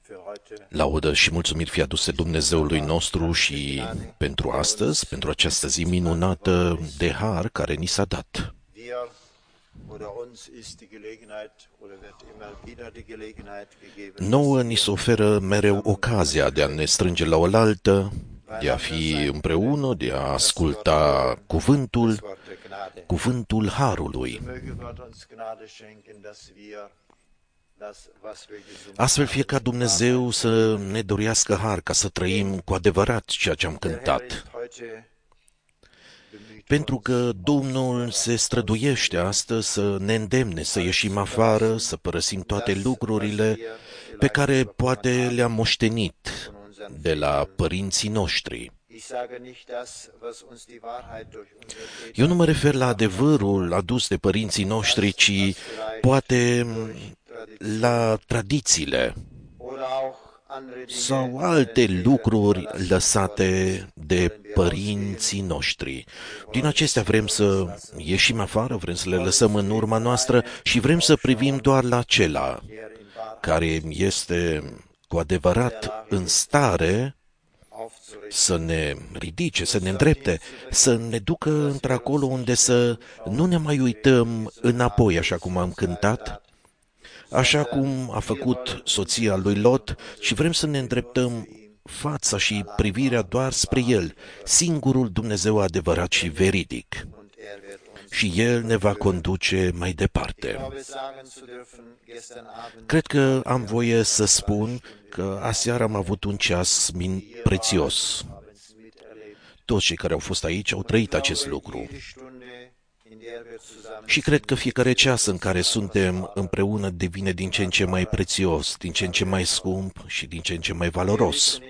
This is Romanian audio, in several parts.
Laudă și mulțumiri fie aduse Dumnezeului nostru și pentru astăzi, pentru această zi minunată de har care ni s-a dat. Nouă ni se oferă mereu ocazia de a ne strânge la oaltă, de a fi împreună, de a asculta cuvântul harului. Astfel fie ca Dumnezeu să ne dorească har ca să trăim cu adevărat ceea ce am cântat. Pentru că Domnul se străduiește astăzi să ne îndemne să ieșim afară, să părăsim toate lucrurile pe care poate le-am moștenit de la părinții noștri. Eu nu mă refer la adevărul adus de părinții noștri, ci poate la tradițiile sau alte lucruri lăsate de părinții noștri. Din acestea vrem să ieșim afară, vrem să le lăsăm în urma noastră și vrem să privim doar la acela care este cu adevărat în stare să ne ridice, să ne îndrepte, să ne ducă într-acolo unde să nu ne mai uităm înapoi, așa cum am cântat, așa cum a făcut soția lui Lot, și vrem să ne îndreptăm fața și privirea doar spre El, singurul Dumnezeu adevărat și veridic. Și El ne va conduce mai departe. Cred că am voie să spun că aseară am avut un ceas prețios. Toți cei care au fost aici au trăit acest lucru. Și cred că fiecare ceas în care suntem împreună devine din ce în ce mai prețios, din ce în ce mai scump și din ce în ce mai valoros.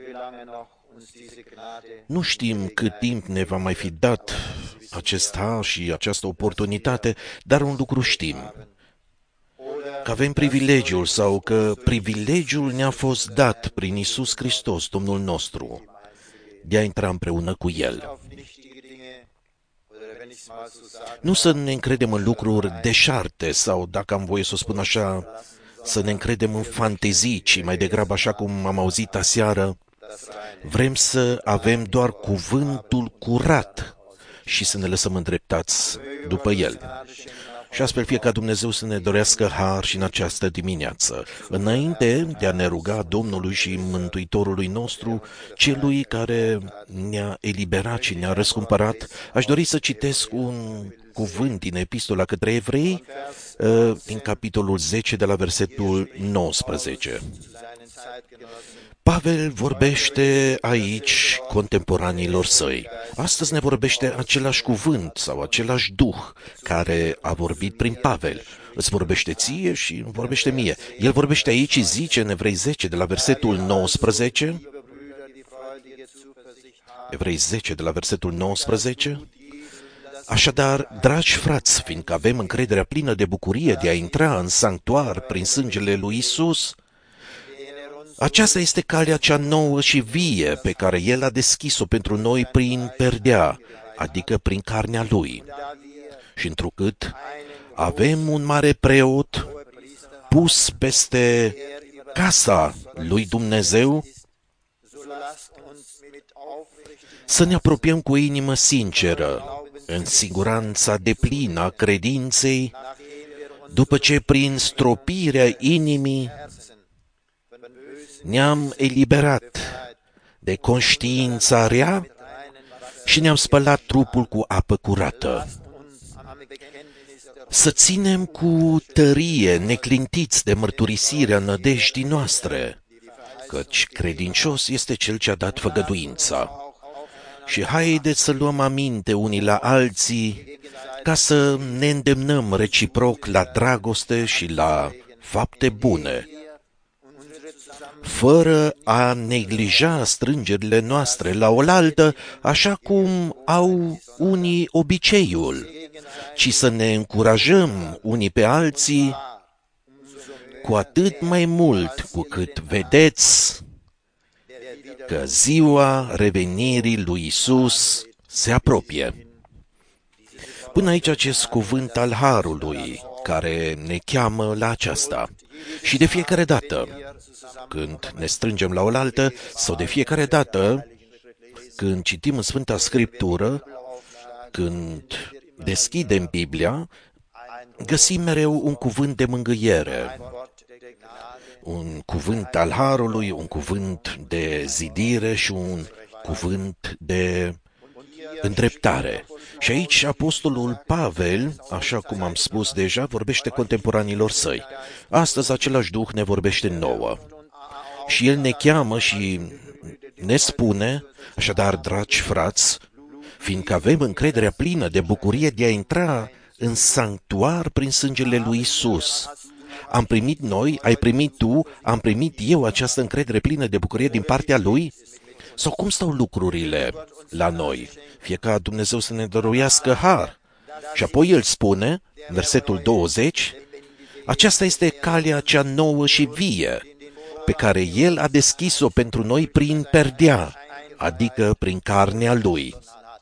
Nu știm cât timp ne va mai fi dat acest har și această oportunitate, dar un lucru știm, că avem privilegiul sau că privilegiul ne-a fost dat prin Iisus Hristos, Domnul nostru, de a intra împreună cu El. Nu să ne încredem în lucruri deșarte sau, dacă am voie să o spun așa, să ne încredem în fantezii, ci mai degrabă, așa cum am auzit aseară, vrem să avem doar cuvântul curat și să ne lăsăm îndreptați după El. Și astfel fie ca Dumnezeu să ne dorească har și în această dimineață. Înainte de a ne ruga Domnului și Mântuitorului nostru, Celui care ne-a eliberat și ne-a răscumpărat, aș dori să citesc un cuvânt din Epistola către Evrei, din capitolul 10, de la versetul 19. Pavel vorbește aici contemporanilor săi. Astăzi ne vorbește același cuvânt sau același duh care a vorbit prin Pavel. Îți vorbește ție și îmi vorbește mie. El vorbește aici și zice în Evrei 10 de la versetul 19, Evrei 10 de la versetul 19, Așadar, dragi frați, fiindcă avem încrederea plină de bucurie de a intra în sanctuar prin sângele lui Iisus, aceasta este calea cea nouă și vie pe care El a deschis-o pentru noi prin perdea, adică prin carnea Lui. Și întrucât avem un mare preot pus peste casa lui Dumnezeu, să ne apropiem cu o inimă sinceră, în siguranța deplină a credinței, după ce prin stropirea inimii ne-am eliberat de conștiința rea și ne-am spălat trupul cu apă curată. Să ținem cu tărie, neclintiți de mărturisirea nădejdii noastre, căci credincios este Cel ce a dat făgăduința. Și haideți să luăm aminte unii la alții, ca să ne îndemnăm reciproc la dragoste și la fapte bune, fără a neglija strângerile noastre la oaltă, așa cum au unii obiceiul, ci să ne încurajăm unii pe alții, cu atât mai mult cu cât vedeți că ziua revenirii lui Iisus se apropie. Până aici acest cuvânt al harului, care ne cheamă la aceasta. Și de fiecare dată când ne strângem la oaltă sau de fiecare dată când citim în Sfânta Scriptură, când deschidem Biblia, găsim mereu un cuvânt de mângâiere, un cuvânt al harului, un cuvânt de zidire și un cuvânt de îndreptare. Și aici apostolul Pavel, așa cum am spus deja, vorbește contemporanilor săi. Astăzi același Duh ne vorbește nouă. Și el ne cheamă și ne spune, așadar, dragi frați, fiindcă avem încrederea plină de bucurie de a intra în sanctuar prin sângele lui Isus. Am primit noi, ai primit tu, am primit eu această încredere plină de bucurie din partea lui? Sau cum stau lucrurile la noi? Fie ca Dumnezeu să ne dăruiască har. Și apoi el spune, versetul 20, aceasta este calea cea nouă și vie, pe care el a deschis-o pentru noi prin perdea, adică prin carnea lui.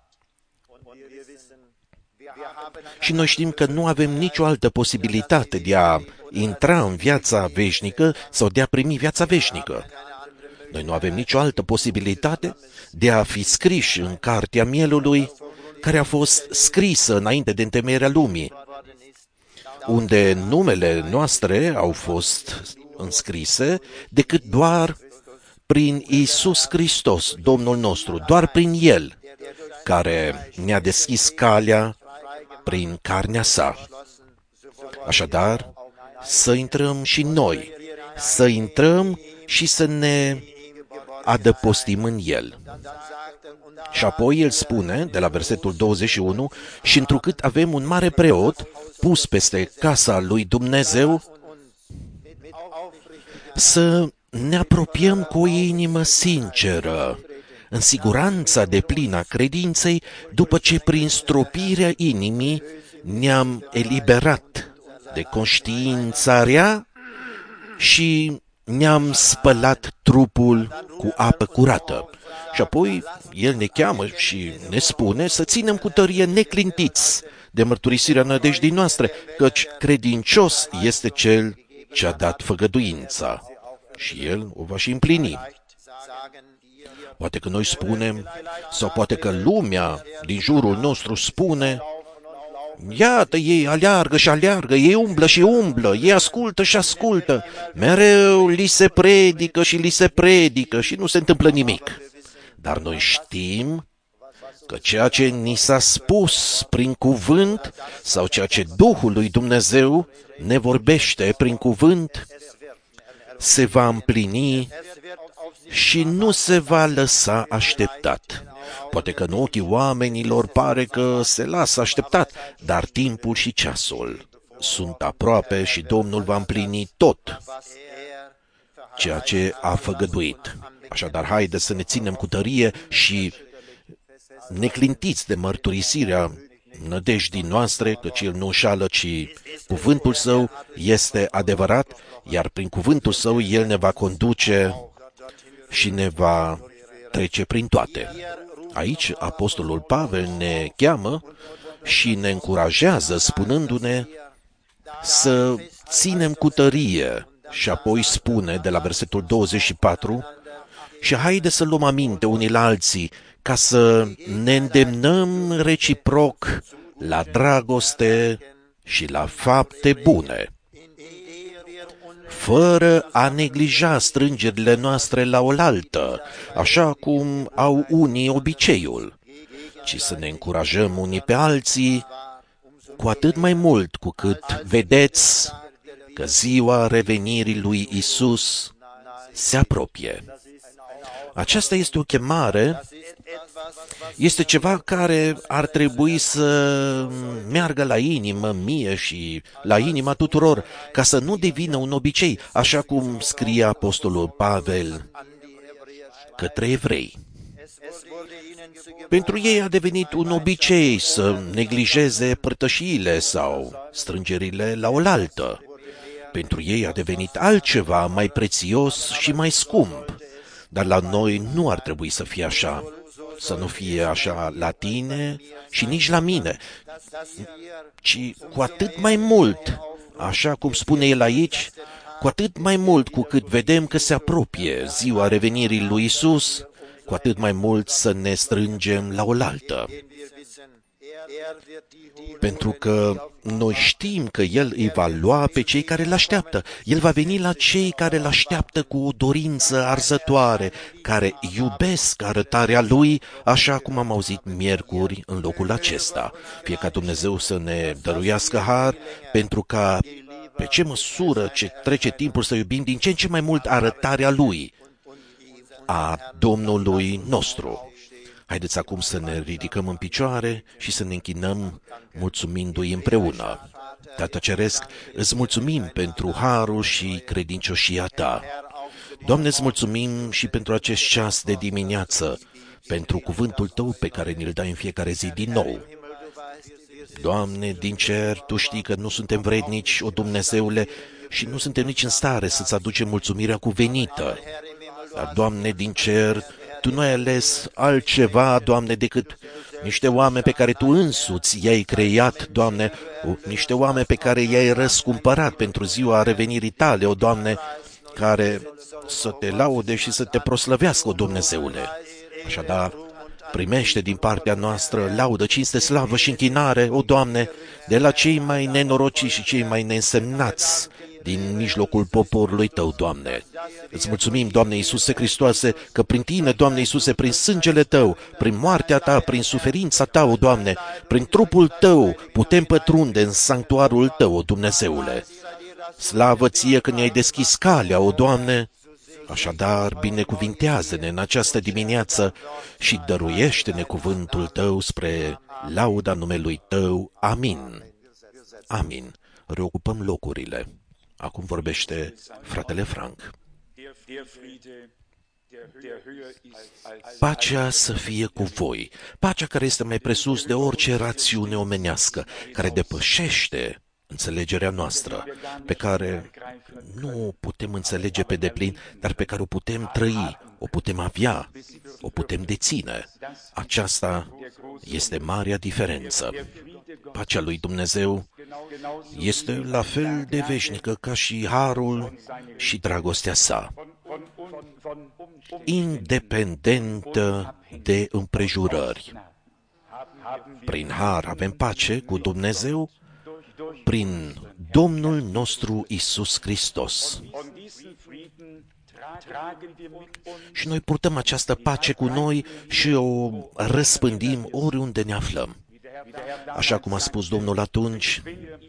Și noi știm că nu avem nicio altă posibilitate de a intra în viața veșnică sau de a primi viața veșnică. Noi nu avem nicio altă posibilitate de a fi scriși în cartea mielului care a fost scrisă înainte de întemeierea lumii, unde numele noastre au fost înscrise, decât doar prin Iisus Hristos, Domnul nostru, doar prin El, care ne-a deschis calea prin carnea sa. Așadar, să intrăm și noi, să intrăm și să ne adăpostim în El. Și apoi el spune, de la versetul 21, și întrucât avem un mare preot pus peste casa lui Dumnezeu, să ne apropiem cu o inimă sinceră, în siguranța deplină a credinței, după ce prin stropirea inimii ne-am eliberat de conștiința rea și ne-am spălat trupul cu apă curată. Și apoi el ne cheamă și ne spune să ținem cu tărie neclintiți de mărturisirea nădejdii noastre, căci credincios este cel ce a dat făgăduința și el o va și împlini. Poate că noi spunem, sau poate că lumea din jurul nostru spune, iată, ei aleargă și aleargă, ei umblă și umblă, ei ascultă și ascultă, mereu li se predică și li se predică și nu se întâmplă nimic. Dar noi știm că ceea ce ni s-a spus prin cuvânt sau ceea ce Duhul lui Dumnezeu ne vorbește prin cuvânt se va împlini și nu se va lăsa așteptat. Poate că în ochii oamenilor pare că se lasă așteptat, dar timpul și ceasul sunt aproape și Domnul va împlini tot ceea ce a făgăduit. Așadar, haideți să ne ținem cu tărie și neclintiți de mărturisirea nădejdii noastre, căci El nu înșală, ci cuvântul Său este adevărat, iar prin cuvântul Său El ne va conduce și ne va trece prin toate. Aici, apostolul Pavel ne cheamă și ne încurajează, spunându-ne să ținem cu tărie. Și apoi spune, de la versetul 24, și haide să luăm aminte unii la alții, ca să ne îndemnăm reciproc la dragoste și la fapte bune, fără a neglija strângerile noastre la oaltă, așa cum au unii obiceiul, ci să ne încurajăm unii pe alții, cu atât mai mult cu cât vedeți că ziua revenirii lui Isus se apropie. Aceasta este o chemare, este ceva care ar trebui să meargă la inimă mie și la inima tuturor, ca să nu devină un obicei, așa cum scrie apostolul Pavel către evrei. Pentru ei a devenit un obicei să neglijeze părtășiile sau strângerile la oaltă. Pentru ei a devenit altceva mai prețios și mai scump. Dar la noi nu ar trebui să fie așa. Să nu fie așa la tine și nici la mine, ci cu atât mai mult așa cum spune el aici, cu atât mai mult cu cât vedem că se apropie ziua revenirii lui Isus, cu atât mai mult să ne strângem la oaltă. Pentru că noi știm că El îi va lua pe cei care îl așteaptă. El va veni la cei care îl așteaptă cu o dorință arzătoare, care iubesc arătarea Lui, așa cum am auzit miercuri în locul acesta. Fie ca Dumnezeu să ne dăruiască har, pentru ca pe ce măsură ce trece timpul să iubim din ce în ce mai mult arătarea Lui, a Domnului nostru. Haideți acum să ne ridicăm în picioare și să ne închinăm mulțumindu-i împreună. Tată Ceresc, îți mulțumim pentru harul și credincioșia Ta. Doamne, îți mulțumim și pentru acest ceas de dimineață, pentru cuvântul Tău pe care ni-l dai în fiecare zi din nou. Doamne, din cer, Tu știi că nu suntem vrednici, o Dumnezeule, și nu suntem nici în stare să-ți aducem mulțumirea cuvenită. Dar, Doamne, din cer, Tu nu ai ales altceva, Doamne, decât niște oameni pe care Tu însuți i-ai creat, Doamne, niște oameni pe care i-ai răscumpărat pentru ziua revenirii Tale, o Doamne, care să Te laude și să Te proslăvească, o Dumnezeule. Așadar, primește din partea noastră laudă, cinste, slavă și închinare, o Doamne, de la cei mai nenorociți și cei mai neînsemnați din mijlocul poporului Tău, Doamne. Îți mulțumim, Doamne Iisuse Hristoase, că prin Tine, Doamne Iisuse, prin sângele Tău, prin moartea Ta, prin suferința Ta, o Doamne, prin trupul Tău, putem pătrunde în sanctuarul Tău, o Dumnezeule. Slavă Ție că ne-ai deschis calea, o Doamne. Așadar, binecuvintează-ne în această dimineață și dăruiește-ne cuvântul Tău spre lauda numelui Tău. Amin. Amin. Reocupăm locurile. Acum vorbește fratele Frank. Pacea să fie cu voi, pacea care este mai presus de orice rațiune omenească, care depășește înțelegerea noastră, pe care nu o putem înțelege pe deplin, dar pe care o putem trăi, o putem avea, o putem deține. Aceasta este marea diferență. Pacea lui Dumnezeu este la fel de veșnică ca și harul și dragostea sa, independentă de împrejurări. Prin har avem pace cu Dumnezeu, prin Domnul nostru Iisus Hristos. Și noi purtăm această pace cu noi și o răspândim oriunde ne aflăm. Așa cum a spus Domnul atunci,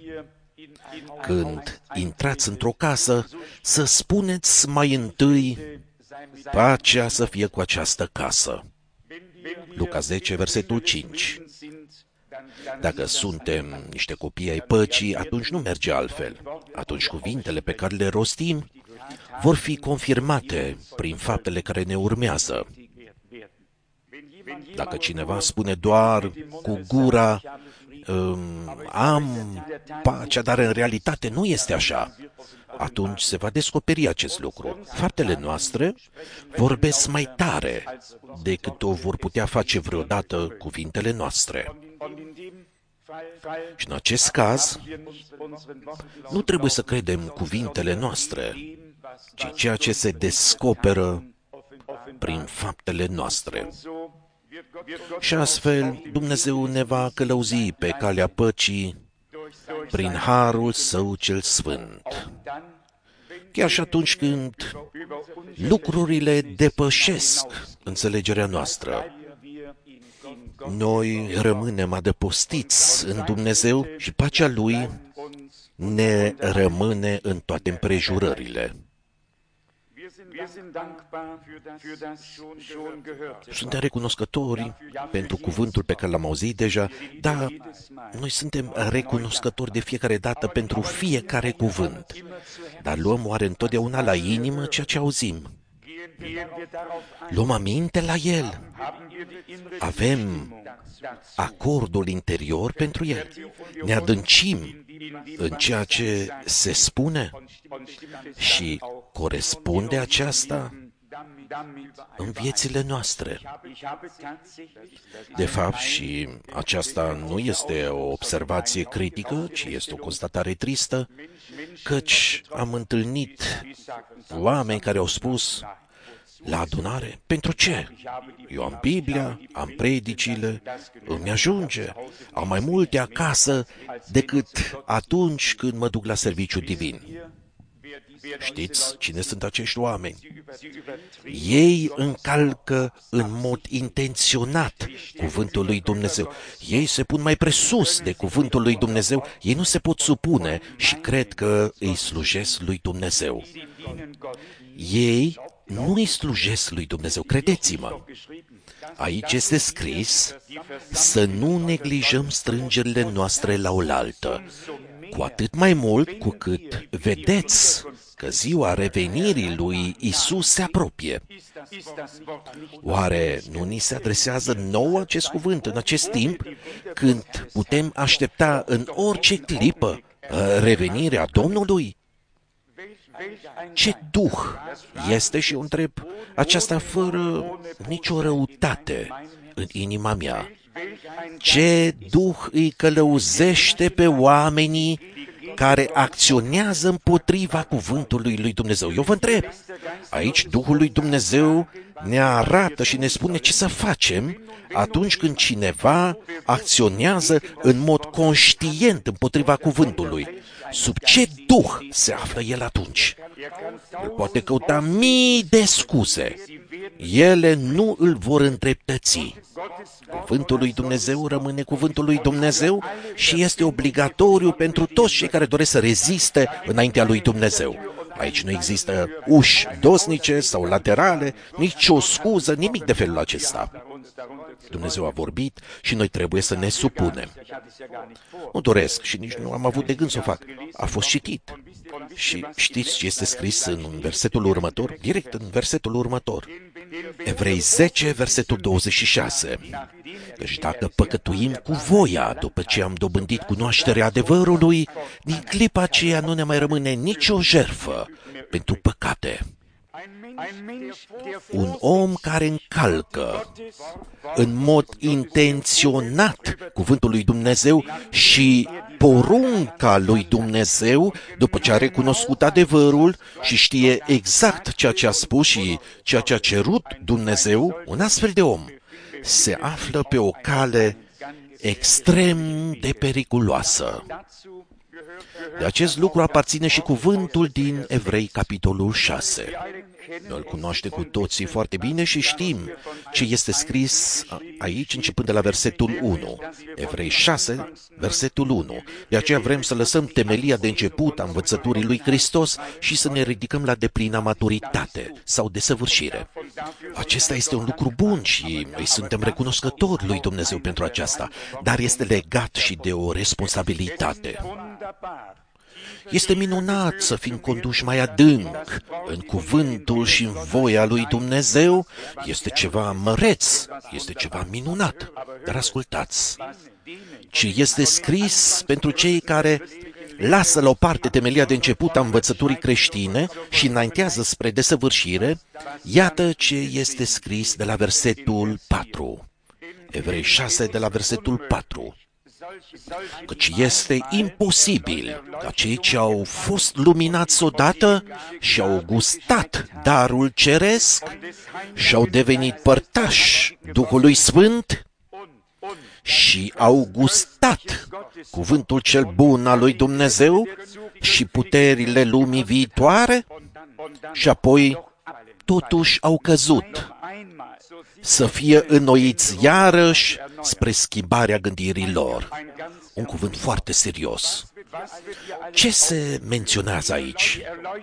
când intrați într-o casă, să spuneți mai întâi, pacea să fie cu această casă. Luca 10, versetul 5. Dacă suntem niște copii ai păcii, atunci nu merge altfel. Atunci cuvintele pe care le rostim vor fi confirmate prin faptele care ne urmează. Dacă cineva spune doar cu gura, am pacea, dar în realitate nu este așa, atunci se va descoperi acest lucru. Faptele noastre vorbesc mai tare decât o vor putea face vreodată cuvintele noastre. Și în acest caz, nu trebuie să credem cuvintele noastre, ci ceea ce se descoperă prin faptele noastre. Și astfel, Dumnezeu ne va călăuzi pe calea păcii prin harul Său cel Sfânt. Chiar și atunci când lucrurile depășesc înțelegerea noastră, noi rămânem adăpostiți în Dumnezeu și pacea Lui ne rămâne în toate împrejurările. Suntem recunoscători pentru cuvântul pe care l-am auzit deja, dar noi suntem recunoscători de fiecare dată pentru fiecare cuvânt. Dar luăm oare întotdeauna la inimă ceea ce auzim? Luăm aminte la el? Avem acordul interior pentru el? Ne adâncim în ceea ce se spune? Și corespunde aceasta în viețile noastre. De fapt, și aceasta nu este o observație critică, ci este o constatare tristă, căci am întâlnit oameni care au spus la adunare, pentru ce? Eu am Biblia, am predicile, îmi ajunge, am mai multe acasă decât atunci când mă duc la serviciu divin. Știți cine sunt acești oameni? Ei încalcă în mod intenționat cuvântul lui Dumnezeu. Ei se pun mai presus de cuvântul lui Dumnezeu. Ei nu se pot supune și cred că îi slujesc lui Dumnezeu. Ei nu îi slujesc lui Dumnezeu, credeți-mă. Aici este scris să nu neglijăm strângerile noastre la oaltă, cu atât mai mult cu cât vedeți că ziua revenirii lui Isus se apropie. Oare nu ni se adresează nouă acest cuvânt în acest timp, când putem aștepta în orice clipă revenirea Domnului? Ce duh este, și eu întreb aceasta fără nicio răutate în inima mea, ce duh îi călăuzește pe oamenii care acționează împotriva cuvântului lui Dumnezeu? Eu vă întreb, aici Duhul lui Dumnezeu ne arată și ne spune ce să facem atunci când cineva acționează în mod conștient împotriva cuvântului. Sub ce duh se află el atunci? El poate căuta mii de scuze. Ele nu îl vor îndreptăți. Cuvântul lui Dumnezeu rămâne cuvântul lui Dumnezeu și este obligatoriu pentru toți cei care doresc să reziste înaintea lui Dumnezeu. Aici nu există uși dosnice sau laterale, nicio scuză, nimic de felul acesta. Dumnezeu a vorbit și noi trebuie să ne supunem. Nu doresc și nici nu am avut de gând să o fac. A fost citit. Și știți ce este scris în versetul următor? Direct în versetul următor. Evrei 10, versetul 26. Deci dacă păcătuim cu voia după ce am dobândit cunoașterea adevărului, din clipa aceea nu ne mai rămâne nicio jertfă pentru păcate. Un om care încalcă în mod intenționat cuvântul lui Dumnezeu și porunca lui Dumnezeu, după ce a recunoscut adevărul și știe exact ceea ce a spus și ceea ce a cerut Dumnezeu, un astfel de om se află pe o cale extrem de periculoasă. De acest lucru aparține și cuvântul din Evrei, capitolul 6. Noi îl cunoaștem cu toții foarte bine și știm ce este scris aici, începând de la versetul 1. Evrei 6, versetul 1. De aceea vrem să lăsăm temelia de început a învățăturii lui Hristos și să ne ridicăm la deplină maturitate sau desăvârșire. Acesta este un lucru bun și îi suntem recunoscători lui Dumnezeu pentru aceasta, dar este legat și de o responsabilitate. Este minunat să fim conduși mai adânc în cuvântul și în voia lui Dumnezeu. Este ceva măreț, este ceva minunat. Dar ascultați, ce este scris pentru cei care lasă la o parte temelia de început a învățăturii creștine și înaintează spre desăvârșire, iată ce este scris de la versetul 4. Evrei 6, de la versetul 4. Căci este imposibil ca cei ce au fost luminați odată și au gustat darul ceresc și au devenit părtași Duhului Sfânt și au gustat cuvântul cel bun al lui Dumnezeu și puterile lumii viitoare și apoi totuși au căzut, să fie înnoiți iarăși spre schimbarea gândirii lor. Un cuvânt foarte serios. Ce se menționează aici?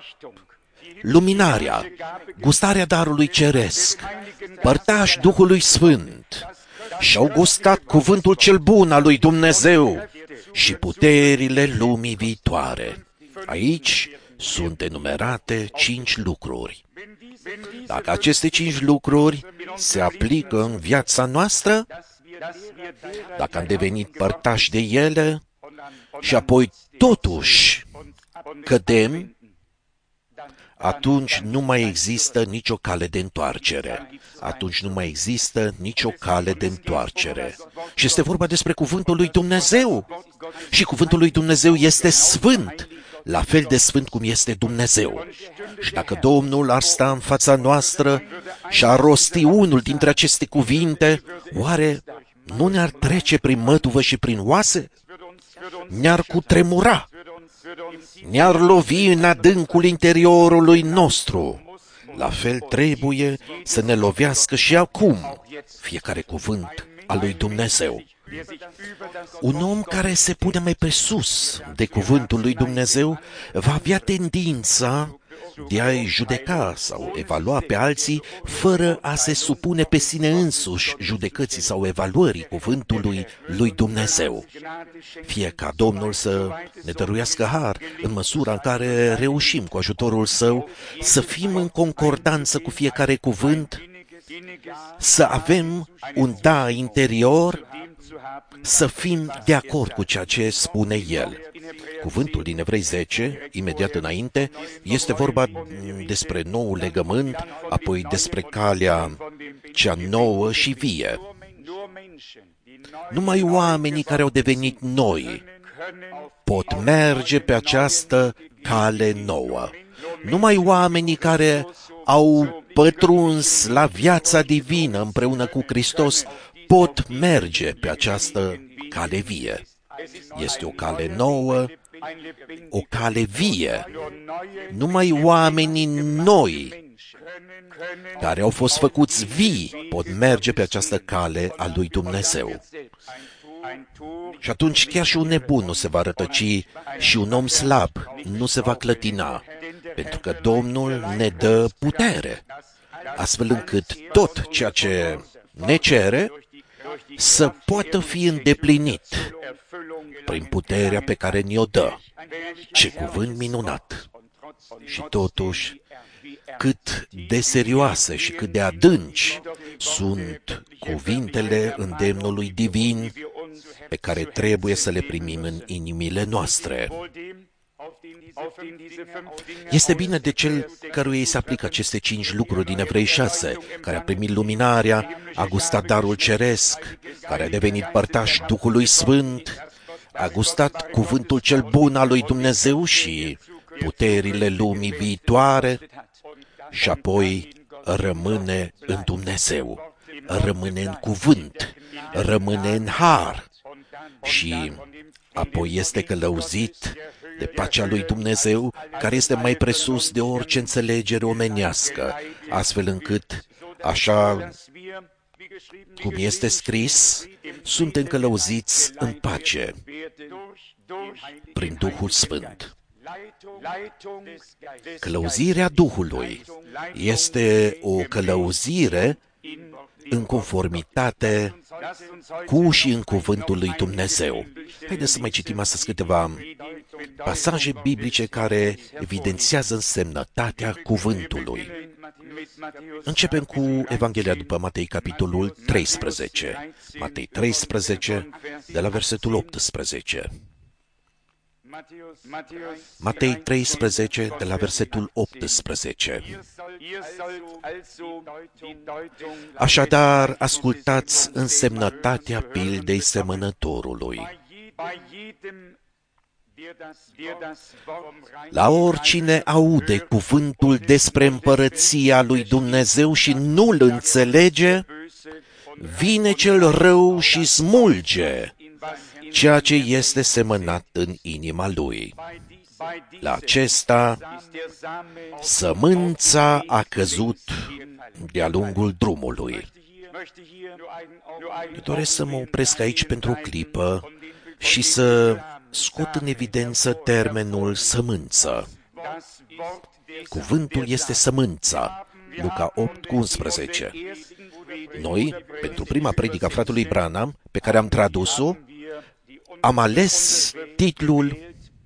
Luminarea, gustarea darului ceresc, părtași Duhului Sfânt și-au gustat cuvântul cel bun al lui Dumnezeu și puterile lumii viitoare. Aici sunt enumerate 5 lucruri. Dacă aceste 5 lucruri se aplică în viața noastră, dacă am devenit părtași de ele și apoi totuși cădem, atunci nu mai există nicio cale de întoarcere. Atunci nu mai există nicio cale de întoarcere. Și este vorba despre cuvântul lui Dumnezeu. Și cuvântul lui Dumnezeu este sfânt, la fel de sfânt cum este Dumnezeu. Și dacă Domnul ar sta în fața noastră și ar rosti unul dintre aceste cuvinte, oare nu ne-ar trece prin măduvă și prin oase? Ne-ar cutremura, ne-ar lovi în adâncul interiorului nostru. La fel trebuie să ne lovească și acum fiecare cuvânt al lui Dumnezeu. Un om care se pune mai presus de cuvântul lui Dumnezeu va avea tendința de a-i judeca sau evalua pe alții fără a se supune pe sine însuși judecății sau evaluării cuvântului lui Dumnezeu. Fie ca Domnul să ne dăruiască har în măsura în care reușim cu ajutorul Său să fim în concordanță cu fiecare cuvânt, să avem un da interior, să fim de acord cu ceea ce spune El. Cuvântul din Evrei 10, imediat înainte, este vorba despre noul legământ, apoi despre calea cea nouă și vie. Numai oamenii care au devenit noi pot merge pe această cale nouă. Numai oamenii care au pătruns la viața divină împreună cu Hristos pot merge pe această cale vie. Este o cale nouă, o cale vie. Numai oamenii noi care au fost făcuți vii pot merge pe această cale a lui Dumnezeu. Și atunci chiar și un nebun nu se va rătăci și un om slab nu se va clătina, pentru că Domnul ne dă putere, astfel încât tot ceea ce ne cere să poată fi îndeplinit prin puterea pe care ne-o dă. Ce cuvânt minunat! Și totuși, cât de serioase și cât de adânci sunt cuvintele îndemnului divin pe care trebuie să le primim în inimile noastre. Este bine de cel căruia îi se aplică aceste 5 lucruri din Evrei 6, care a primit luminarea, a gustat darul ceresc, care a devenit părtaș Duhului Sfânt, a gustat cuvântul cel bun al lui Dumnezeu și puterile lumii viitoare și apoi rămâne în Dumnezeu, rămâne în cuvânt, rămâne în har și apoi este călăuzit de pacea lui Dumnezeu, care este mai presus de orice înțelegere omenească, astfel încât, așa cum este scris, suntem călăuziți în pace prin Duhul Sfânt. Călăuzirea Duhului este o călăuzire în conformitate cu și în cuvântul lui Dumnezeu. Haideți să mai citim astăzi câteva pasaje biblice care evidențiază însemnătatea cuvântului. Începem cu Evanghelia după Matei, capitolul 13. Matei 13, de la versetul 18. Matei 13, de la versetul 18. Așadar, ascultați însemnătatea pildei semănătorului. La oricine aude cuvântul despre împărăția lui Dumnezeu și nu-l înțelege, vine cel rău și smulge ceea ce este semănat în inima lui. La acesta, sămânța a căzut de-a lungul drumului. Eu doresc să mă opresc aici pentru o clipă și să scot în evidență termenul sămânță. Cuvântul este sămânța. Luca 8:11. Noi, pentru prima predică a fratelui Branham, pe care am tradus-o, am ales titlul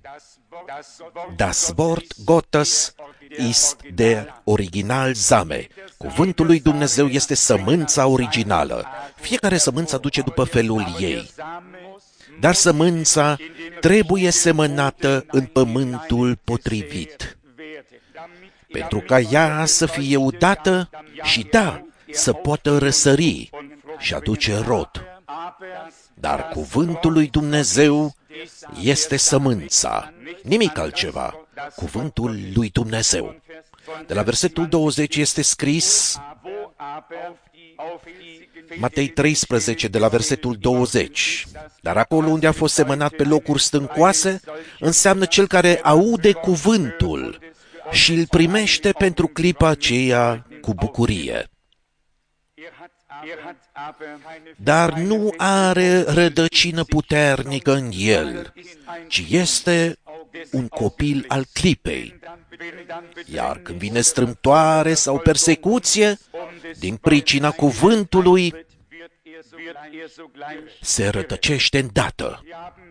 Das Wort Gottes ist der Original Same. Cuvântul lui Dumnezeu este sămânța originală. Fiecare sămânță duce după felul ei. Dar sămânța trebuie semănată în pământul potrivit. pentru ca ea să fie udată și să poată răsări și aduce rod. Dar cuvântul lui Dumnezeu este sămânța, nimic altceva, cuvântul lui Dumnezeu. De la versetul 20 este scris, Matei 13, de la versetul 20, dar acolo unde a fost semănat pe locuri stâncoase, înseamnă cel care aude cuvântul și îl primește pentru clipa aceea cu bucurie. Dar nu are rădăcină puternică în el, ci este un copil al clipei. Iar când vine strâmtoare sau persecuție, din pricina cuvântului, se rătăcește îndată.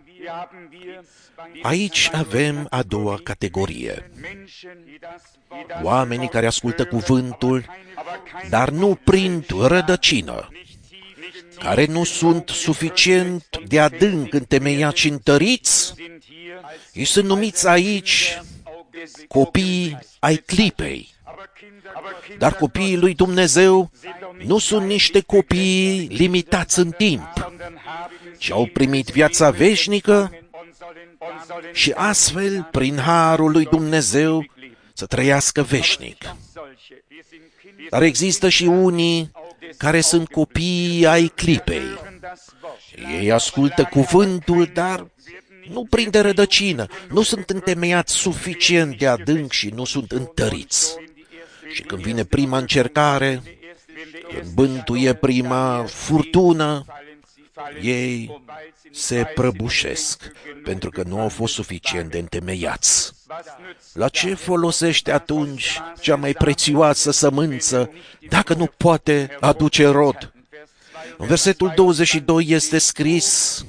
Aici avem a doua categorie. Oamenii care ascultă cuvântul, dar nu prind rădăcină, care nu sunt suficient de adânc întemeiați și întăriți, ei sunt numiți aici copiii ai clipei. Dar copiii lui Dumnezeu nu sunt niște copii limitați în timp, ci au primit viața veșnică și astfel, prin harul lui Dumnezeu, să trăiască veșnic. Dar există și unii care sunt copiii ai clipei. Ei ascultă cuvântul, dar nu prinde rădăcină, nu sunt întemeiați suficient de adânc și nu sunt întăriți. Și când vine prima încercare, când bântuie prima furtună, ei se prăbușesc, pentru că nu au fost suficient de întemeiați. La ce folosește atunci cea mai prețioasă sămânță, dacă nu poate aduce rod? În versetul 22 este scris,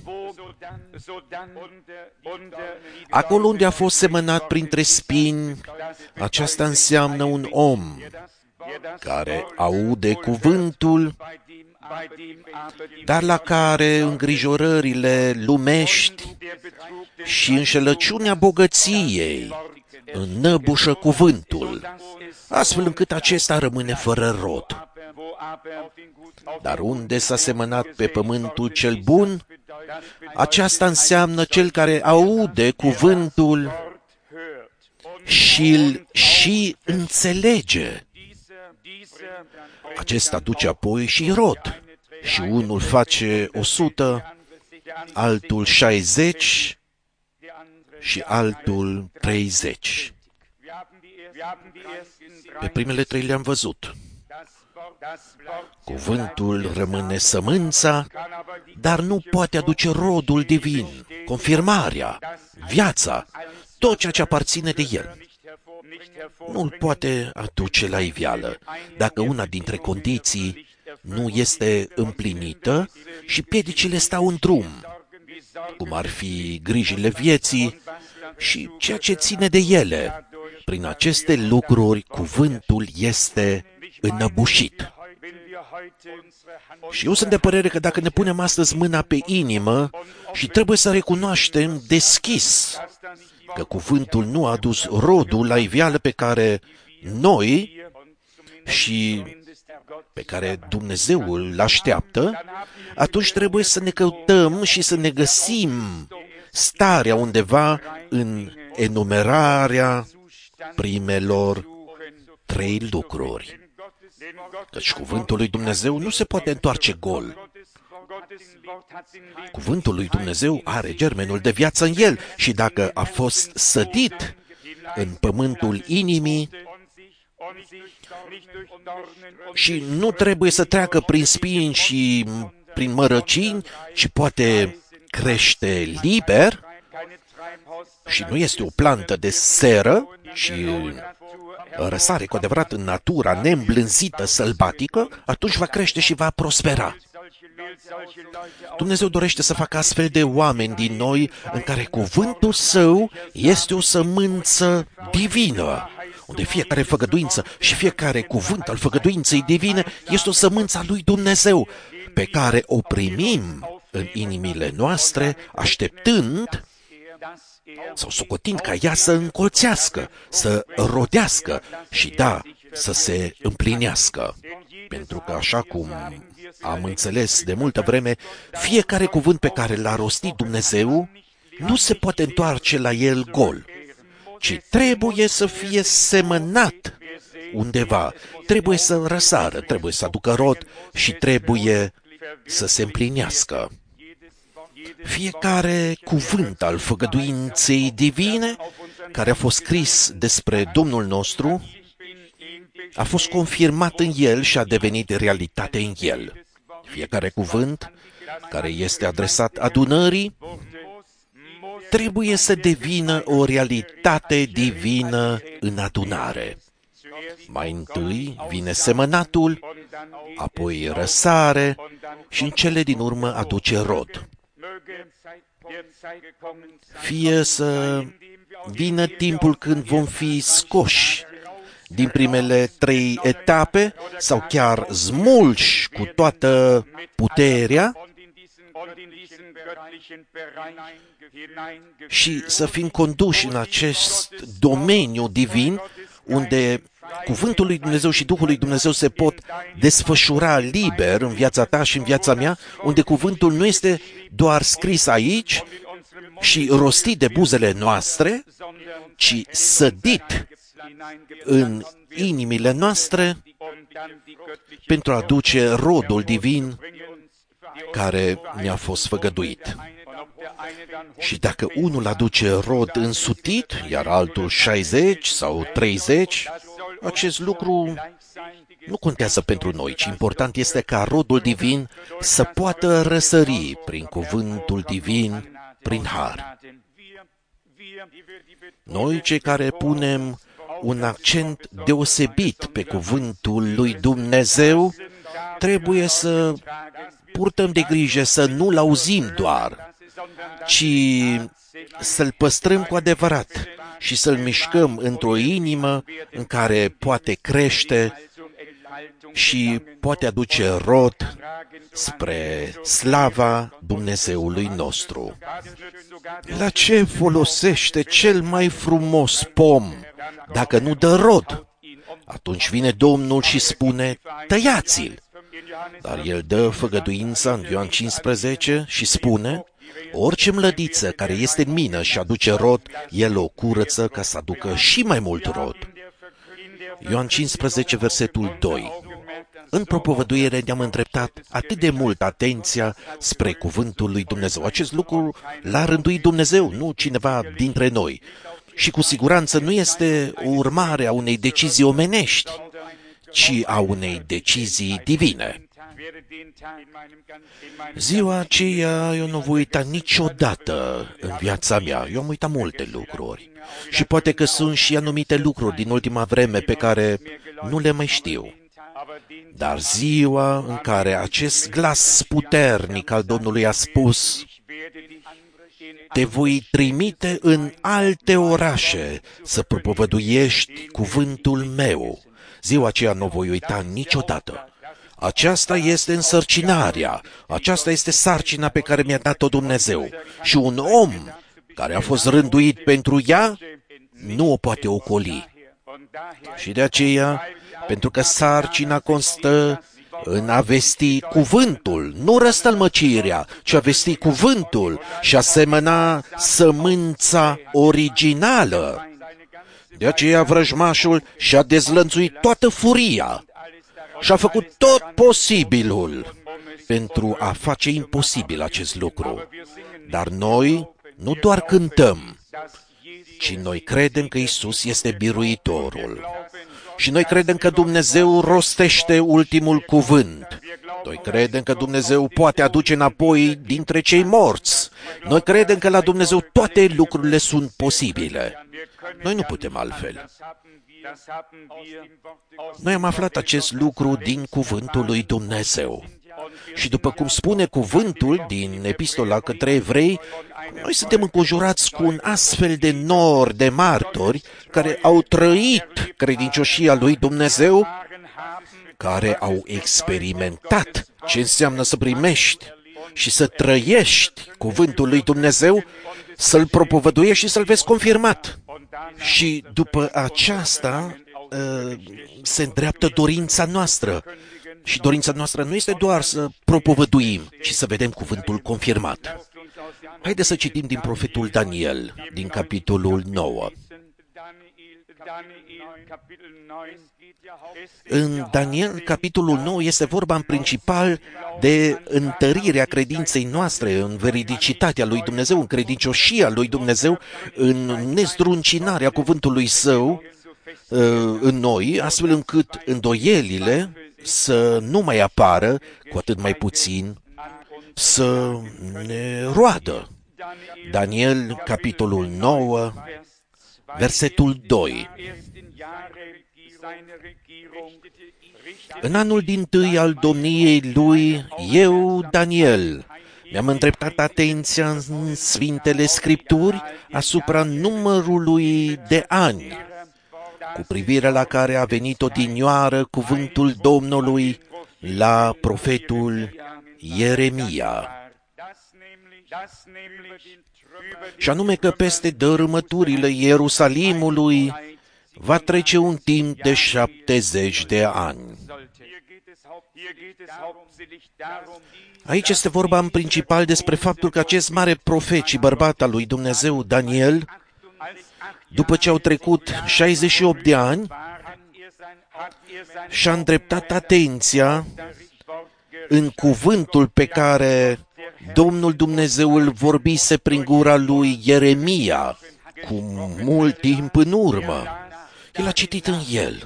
acolo unde a fost semănat printre spini, aceasta înseamnă un om care aude cuvântul, dar la care îngrijorările lumești și înșelăciunea bogăției înnăbușă cuvântul, astfel încât acesta rămâne fără rod. Dar unde s-a semănat pe pământul cel bun, aceasta înseamnă cel care aude cuvântul și îl și înțelege. Acesta duce apoi și rod. Și unul face 100, altul 60 și altul 30. Pe primele 3 le-am văzut. Cuvântul rămâne sămânța, dar nu poate aduce rodul divin, confirmarea, viața, tot ceea ce aparține de el. Nu îl poate aduce la iveală dacă una dintre condiții nu este împlinită și piedicile stau în drum, cum ar fi grijile vieții și ceea ce ține de ele. Prin aceste lucruri, cuvântul este înăbușit. Și eu sunt de părere că dacă ne punem astăzi mâna pe inimă și trebuie să recunoaștem deschis că cuvântul nu a adus rodul la iveală pe care noi și pe care Dumnezeu îl așteaptă, atunci trebuie să ne căutăm și să ne găsim starea undeva în enumerarea primelor 3 lucruri. Căci cuvântul lui Dumnezeu nu se poate întoarce gol. Cuvântul lui Dumnezeu are germenul de viață în el și dacă a fost sădit în pământul inimii și nu trebuie să treacă prin spini și prin mărăcini, ci poate crește liber și nu este o plantă de seră, ci răsare cu adevărat în natura neîmblânzită, sălbatică, atunci va crește și va prospera. Dumnezeu dorește să facă astfel de oameni din noi în care cuvântul său este o sămânță divină, unde fiecare făgăduință și fiecare cuvânt al făgăduinței divine este o sămânță a lui Dumnezeu, pe care o primim în inimile noastre, așteptând sau socotind ca ea să încolțească, să rodească și, da, să se împlinească. Pentru că, așa cum am înțeles de multă vreme, fiecare cuvânt pe care l-a rostit Dumnezeu nu se poate întoarce la el gol, ci trebuie să fie semănat undeva, trebuie să răsară, trebuie să aducă rod și trebuie să se împlinească. Fiecare cuvânt al făgăduinței divine care a fost scris despre Domnul nostru a fost confirmat în el și a devenit realitate în el. Fiecare cuvânt care este adresat adunării trebuie să devină o realitate divină în adunare. Mai întâi vine semănatul, apoi răsare și în cele din urmă aduce rod. Fie să vină timpul când vom fi scoși din primele 3 etape sau chiar smulși cu toată puterea și să fim conduși în acest domeniu divin unde Cuvântul lui Dumnezeu și Duhul lui Dumnezeu se pot desfășura liber în viața ta și în viața mea, unde cuvântul nu este doar scris aici și rostit de buzele noastre, ci sădit în inimile noastre pentru a aduce rodul divin care ne-a fost făgăduit. Și dacă unul aduce rod însutit, iar altul 60 sau 30, acest lucru nu contează pentru noi, ci important este ca rodul divin să poată răsări prin cuvântul divin, prin har. Noi, cei care punem un accent deosebit pe cuvântul lui Dumnezeu, trebuie să purtăm de grijă să nu-l auzim doar, ci să-l păstrăm cu adevărat și să-l mișcăm într-o inimă în care poate crește și poate aduce rod spre slava Dumnezeului nostru. La ce folosește cel mai frumos pom dacă nu dă rod? Atunci vine Domnul și spune, tăiați-l. Dar el dă făgăduința în Ioan 15 și spune, orice mlădiță care este în mină și aduce rod, el o curăță ca să aducă și mai mult rod. Ioan 15, versetul 2. În propovăduire ne-am îndreptat atât de mult atenția spre cuvântul lui Dumnezeu. Acest lucru l-a rânduit Dumnezeu, nu cineva dintre noi. Și cu siguranță nu este o urmare a unei decizii omenești, ci a unei decizii divine. Ziua aceea eu nu voi uita niciodată în viața mea. Eu am uitat multe lucruri. Și poate că sunt și anumite lucruri din ultima vreme pe care nu le mai știu. Dar ziua în care acest glas puternic al Domnului a spus, te voi trimite în alte orașe să propovăduiești cuvântul meu. Ziua aceea nu voi uita niciodată. Aceasta este însărcinarea, aceasta este sarcina pe care mi-a dat-o Dumnezeu. Și un om care a fost rânduit pentru ea nu o poate ocoli. Și de aceea, pentru că sarcina constă în a vesti cuvântul, nu răstălmăcirea, ci a vesti cuvântul și a semăna sămânța originală. De aceea vrăjmașul și-a dezlănțuit toată furia și a făcut tot posibilul pentru a face imposibil acest lucru. Dar noi nu doar cântăm, ci noi credem că Iisus este biruitorul. Și noi credem că Dumnezeu rostește ultimul cuvânt. Noi credem că Dumnezeu poate aduce înapoi dintre cei morți. Noi credem că la Dumnezeu toate lucrurile sunt posibile. Noi nu putem altfel. Noi am aflat acest lucru din cuvântul lui Dumnezeu. Și după cum spune cuvântul din epistola către evrei, noi suntem înconjurați cu un astfel de nor de martori care au trăit credincioșia lui Dumnezeu, care au experimentat ce înseamnă să primești și să trăiești cuvântul lui Dumnezeu, să-l propovăduiești și să-l vezi confirmat. Și după aceasta se îndreaptă dorința noastră. Și dorința noastră nu este doar să propovăduim, ci să vedem cuvântul confirmat. Haideți să citim din profetul Daniel, din capitolul 9. În Daniel, capitolul 9, este vorba în principal de întărirea credinței noastre în veridicitatea lui Dumnezeu, în credincioșia lui Dumnezeu, în nezdruncinarea cuvântului Său în noi, astfel încât îndoielile să nu mai apară, cu atât mai puțin să ne roadă. Daniel, capitolul 9, versetul 2. În anul dintâi al domniei lui, eu, Daniel, mi-am îndreptat atenția în Sfintele Scripturi asupra numărului de ani, cu privire la care a venit odinioară cuvântul Domnului la profetul Ieremia. Și anume că peste dărâmăturile Ierusalimului va trece un timp de 70 de ani. Aici este vorba în principal despre faptul că acest mare profet și bărbat al lui Dumnezeu, Daniel, după ce au trecut 68 de ani, și-a îndreptat atenția în cuvântul pe care Domnul Dumnezeu îl vorbise prin gura lui Ieremia cu mult timp în urmă. El a citit în el.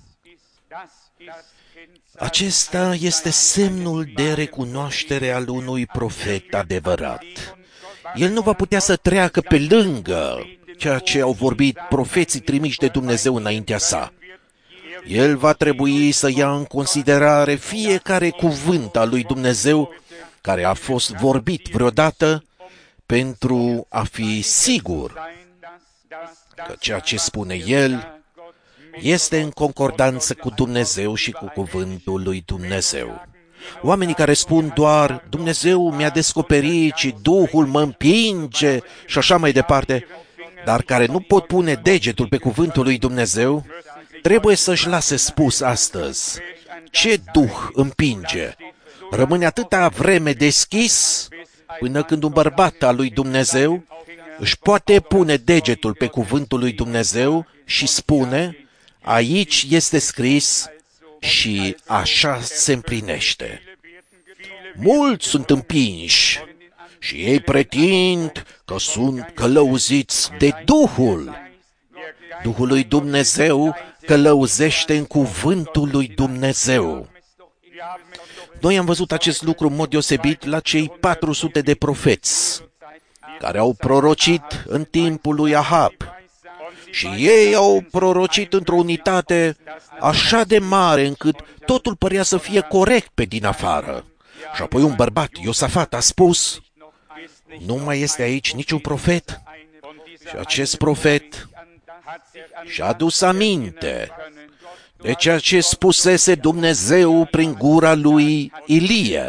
Acesta este semnul de recunoaștere al unui profet adevărat. El nu va putea să treacă pe lângă ceea ce au vorbit profeții trimiși de Dumnezeu înaintea sa. El va trebui să ia în considerare fiecare cuvânt al lui Dumnezeu care a fost vorbit vreodată pentru a fi sigur că ceea ce spune el este în concordanță cu Dumnezeu și cu cuvântul lui Dumnezeu. Oamenii care spun doar, Dumnezeu mi-a descoperit și Duhul mă împinge și așa mai departe, dar care nu pot pune degetul pe cuvântul lui Dumnezeu, trebuie să-și lase spus astăzi, ce Duh împinge? Rămâne atâta vreme deschis până când un bărbat al lui Dumnezeu își poate pune degetul pe cuvântul lui Dumnezeu și spune, aici este scris și așa se împlinește. Mulți sunt împinși și ei pretind că sunt călăuziți de Duhul. Duhul lui Dumnezeu călăuzește în cuvântul lui Dumnezeu. Noi am văzut acest lucru în mod deosebit la cei 400 de profeți care au prorocit în timpul lui Ahab. Și ei au prorocit într-o unitate așa de mare încât totul părea să fie corect pe din afară. Și apoi un bărbat, Iosafat, a spus, nu mai este aici niciun profet. Și acest profet și-a adus aminte de ceea ce spusese Dumnezeu prin gura lui Ilie.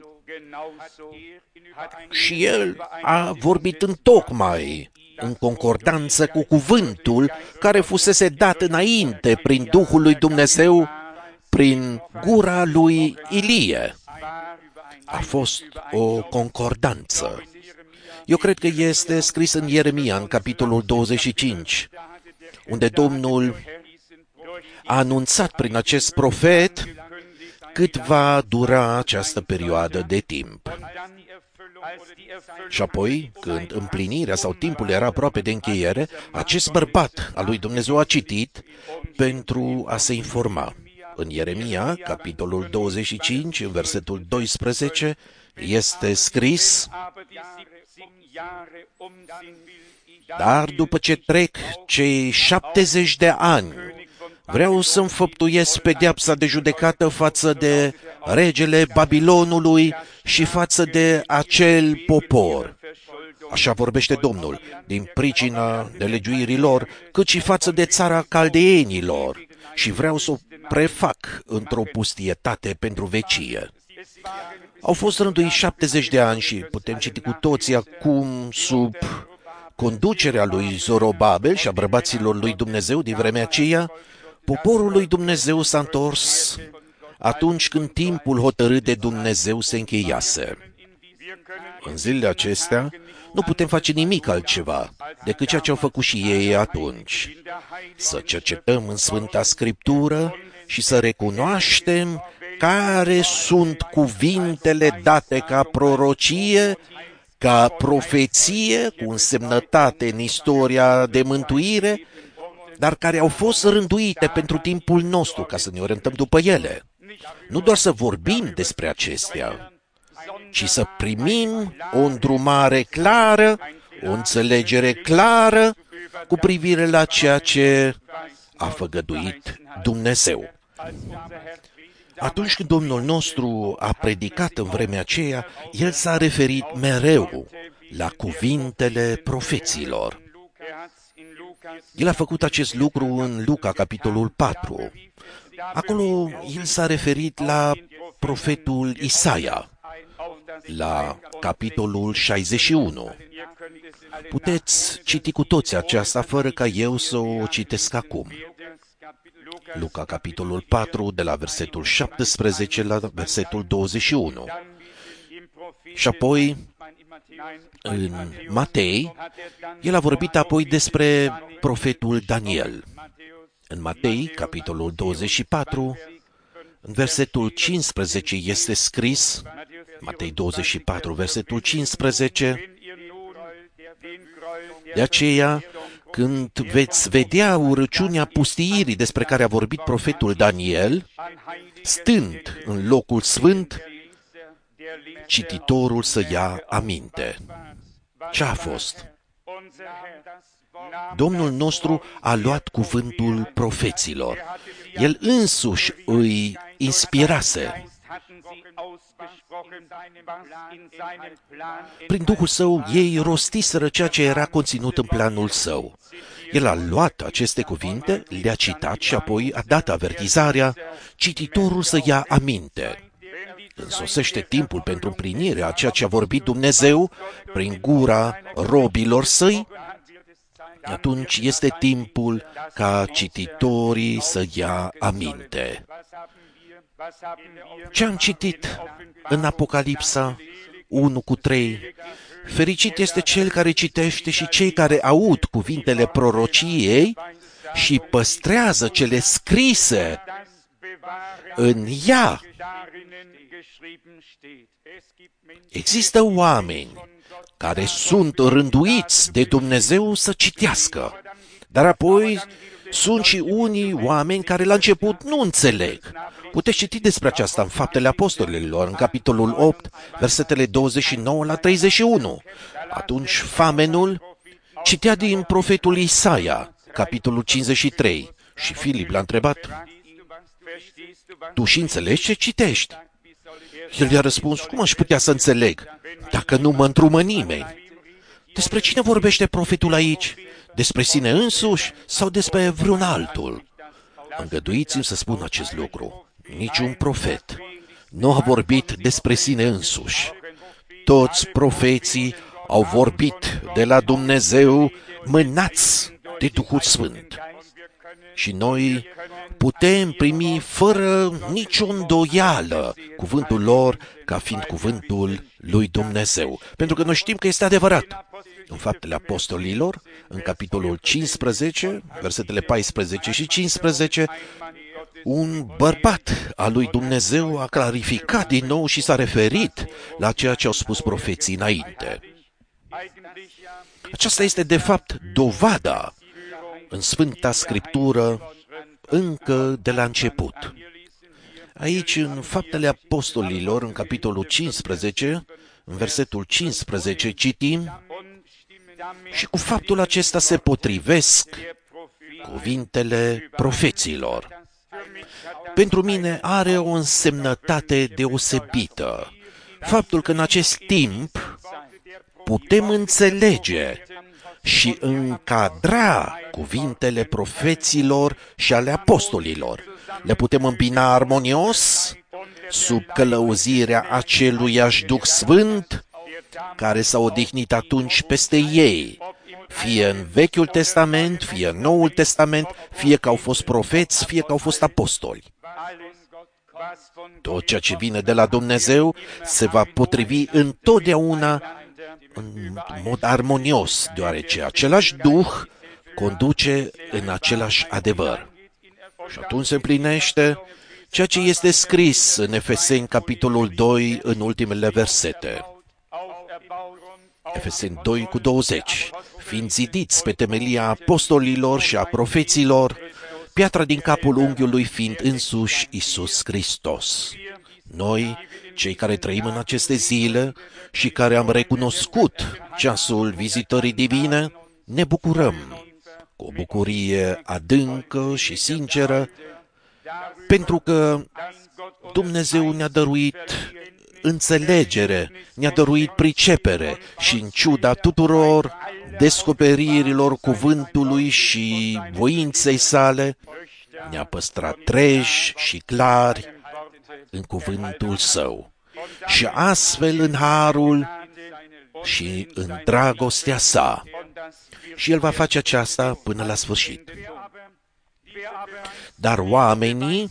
Și el a vorbit întocmai în concordanță cu cuvântul care fusese dat înainte prin Duhul lui Dumnezeu, prin gura lui Ilie. A fost o concordanță. Eu cred că este scris în Ieremia, în capitolul 25, unde Domnul a anunțat prin acest profet cât va dura această perioadă de timp. Și apoi, când împlinirea sau timpul era aproape de încheiere, acest bărbat al lui Dumnezeu a citit pentru a se informa. În Ieremia, capitolul 25, în versetul 12, este scris, dar după ce trec cei 70 de ani, vreau să înfăptuiesc pedeapsa de judecată față de regele Babilonului și față de acel popor. Așa vorbește Domnul, din pricina nelegiuirilor, cât și față de țara caldeenilor, și vreau să o prefac într-o pustietate pentru vecie. Au fost rânduiți 70 de ani și putem citi cu toții acum sub conducerea lui Zorobabel și a bărbaților lui Dumnezeu din vremea aceea, poporul lui Dumnezeu s-a întors atunci când timpul hotărât de Dumnezeu se încheiase. În zilele acestea nu putem face nimic altceva decât ceea ce au făcut și ei atunci. Să cercetăm în Sfânta Scriptură și să recunoaștem care sunt cuvintele date ca prorocie, ca profeție, cu însemnătate în istoria de mântuire, dar care au fost rânduite pentru timpul nostru, ca să ne orientăm după ele. Nu doar să vorbim despre acestea, ci să primim o îndrumare clară, o înțelegere clară cu privire la ceea ce a făgăduit Dumnezeu. Atunci când Domnul nostru a predicat în vremea aceea, El s-a referit mereu la cuvintele profeților. El a făcut acest lucru în Luca, capitolul 4. Acolo El s-a referit la profetul Isaia, la capitolul 61. Puteți citi cu toți aceasta fără ca eu să o citesc acum. Luca, capitolul 4, de la versetul 17 la versetul 21. Și apoi, în Matei, el a vorbit apoi despre profetul Daniel. În Matei, capitolul 24, în versetul 15 este scris, Matei 24, versetul 15, de aceea, când veți vedea urăciunea pustiirii despre care a vorbit profetul Daniel, stând în locul sfânt, cititorul să ia aminte. Ce a fost? Domnul nostru a luat cuvântul profeților. El însuși îi inspirase. Prin Duhul Său, ei rostiseră ceea ce era conținut în planul Său. El a luat aceste cuvinte, le-a citat și apoi a dat avertizarea, cititorul să ia aminte. Când sosește timpul pentru împlinirea a ceea ce a vorbit Dumnezeu prin gura robilor Săi, atunci este timpul ca cititorii să ia aminte. Ce am citit în Apocalipsa 1:3? Fericit este cel care citește și cei care aud cuvintele prorociei și păstrează cele scrise în ea. Există oameni care sunt rânduiți de Dumnezeu să citească, dar apoi sunt și unii oameni care la început nu înțeleg. Puteți citi despre aceasta în Faptele Apostolilor, în capitolul 8, versetele 29 la 31. Atunci Famenul citea din profetul Isaia, capitolul 53, și Filip l-a întrebat, tu și înțelegi ce citești? El i-a răspuns, cum aș putea să înțeleg, dacă nu mă întrumă nimeni? Despre cine vorbește profetul aici? Despre sine însuși sau despre vreun altul? Îngăduiți-mi să spun acest lucru. Niciun profet nu a vorbit despre sine însuși. Toți profeții au vorbit de la Dumnezeu, mânați de Duhul Sfânt. Și noi putem primi fără nicio îndoială cuvântul lor ca fiind cuvântul lui Dumnezeu. Pentru că noi știm că este adevărat. În Faptele Apostolilor, în capitolul 15, versetele 14 și 15, un bărbat al lui Dumnezeu a clarificat din nou și s-a referit la ceea ce au spus profeții înainte. Aceasta este, de fapt, dovada în Sfânta Scriptură încă de la început. Aici, în Faptele Apostolilor, în capitolul 15, în versetul 15, citim, și cu faptul acesta se potrivesc cuvintele profeților. Pentru mine are o însemnătate deosebită. Faptul că în acest timp putem înțelege și încadra cuvintele profeților și ale apostolilor. Le putem îmbina armonios sub călăuzirea aceluiași Duh Sfânt, care s-a odihnit atunci peste ei, fie în Vechiul Testament, fie în Noul Testament, fie că au fost profeți, fie că au fost apostoli. Tot ceea ce vine de la Dumnezeu se va potrivi întotdeauna în mod armonios, deoarece același Duh conduce în același adevăr. Și atunci se împlinește ceea ce este scris în Efeseni, capitolul 2, în ultimele versete. Efeseni 2:20. Fiind zidiți pe temelia apostolilor și a profeților, piatra din capul unghiului fiind însuși Iisus Hristos. Noi, cei care trăim în aceste zile și care am recunoscut ceasul vizitării divine, ne bucurăm cu o bucurie adâncă și sinceră, pentru că Dumnezeu ne-a dăruit înțelegere, ne-a dăruit pricepere și în ciuda tuturor descoperirilor cuvântului și voinței sale, ne-a păstrat treji și clari în cuvântul său. Și astfel în harul și în dragostea sa. Și el va face aceasta până la sfârșit. Dar oamenii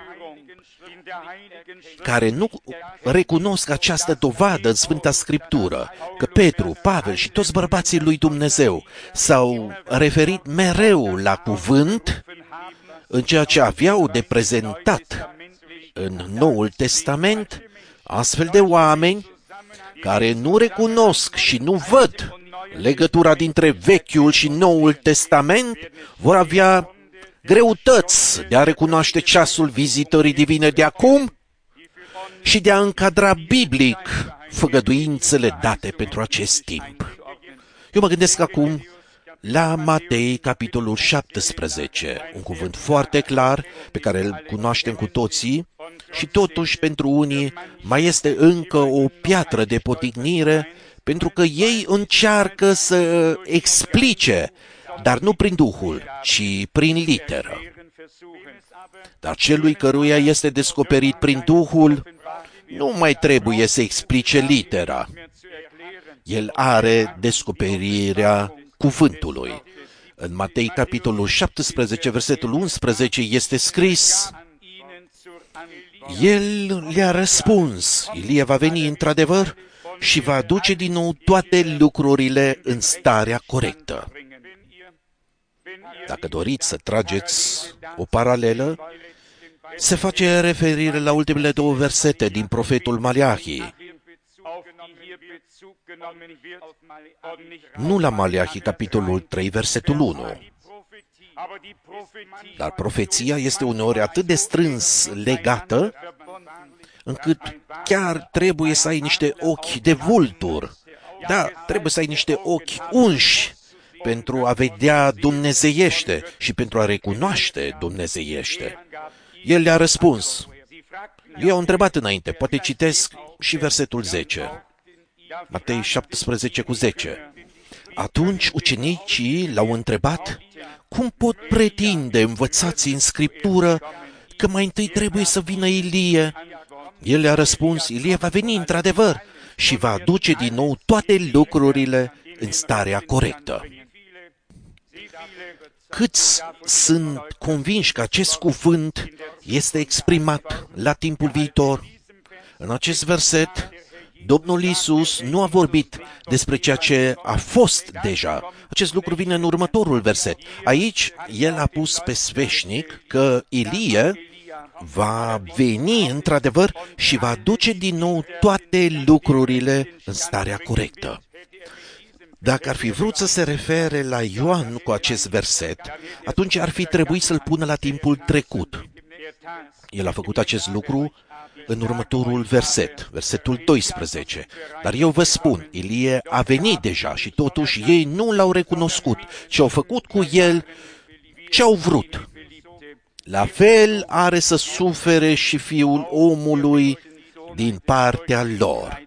care nu recunosc această dovadă în Sfânta Scriptură, că Petru, Pavel și toți bărbații lui Dumnezeu s-au referit mereu la cuvânt în ceea ce aveau de prezentat în Noul Testament, astfel de oameni care nu recunosc și nu văd legătura dintre Vechiul și Noul Testament vor avea greutăți de a recunoaște ceasul vizitării divine de acum și de a încadra biblic făgăduințele date pentru acest timp. Eu mă gândesc acum la Matei, capitolul 17, un cuvânt foarte clar pe care îl cunoaștem cu toții și totuși pentru unii mai este încă o piatră de potignire pentru că ei încearcă să explice, dar nu prin Duhul, ci prin literă. Dar celui căruia este descoperit prin Duhul, nu mai trebuie să explice litera. El are descoperirea cuvântului. În Matei, capitolul 17, versetul 11, este scris: El le-a răspuns, Ilie va veni într-adevăr și va aduce din nou toate lucrurile în starea corectă. Dacă doriți să trageți o paralelă, se face referire la ultimele două versete din profetul Maleahi. Nu la Maleahi, capitolul 3, versetul 1. Dar profeția este uneori atât de strâns legată, încât chiar trebuie să ai niște ochi de vultur. Da, trebuie să ai niște ochi unși pentru a vedea dumnezeiește și pentru a recunoaște dumnezeiește. El le-a răspuns. I-au întrebat înainte, poate citesc și versetul 10. Matei 17:10. Atunci ucenicii l-au întrebat, cum pot pretinde învățații în Scriptură că mai întâi trebuie să vină Ilie? El le-a răspuns, Ilie va veni într-adevăr și va aduce din nou toate lucrurile în starea corectă. Câți sunt convinși că acest cuvânt este exprimat la timpul viitor? În acest verset, Domnul Iisus nu a vorbit despre ceea ce a fost deja. Acest lucru vine în următorul verset. Aici, el a pus pe sfeșnic că Ilie va veni într-adevăr și va duce din nou toate lucrurile în starea corectă. Dacă ar fi vrut să se refere la Ioan cu acest verset, atunci ar fi trebuit să-l pună la timpul trecut. El a făcut acest lucru în următorul verset, versetul 12. Dar eu vă spun, Ilie a venit deja și totuși ei nu l-au recunoscut, ci au făcut cu el ce au vrut. La fel are să sufere și Fiul omului din partea lor.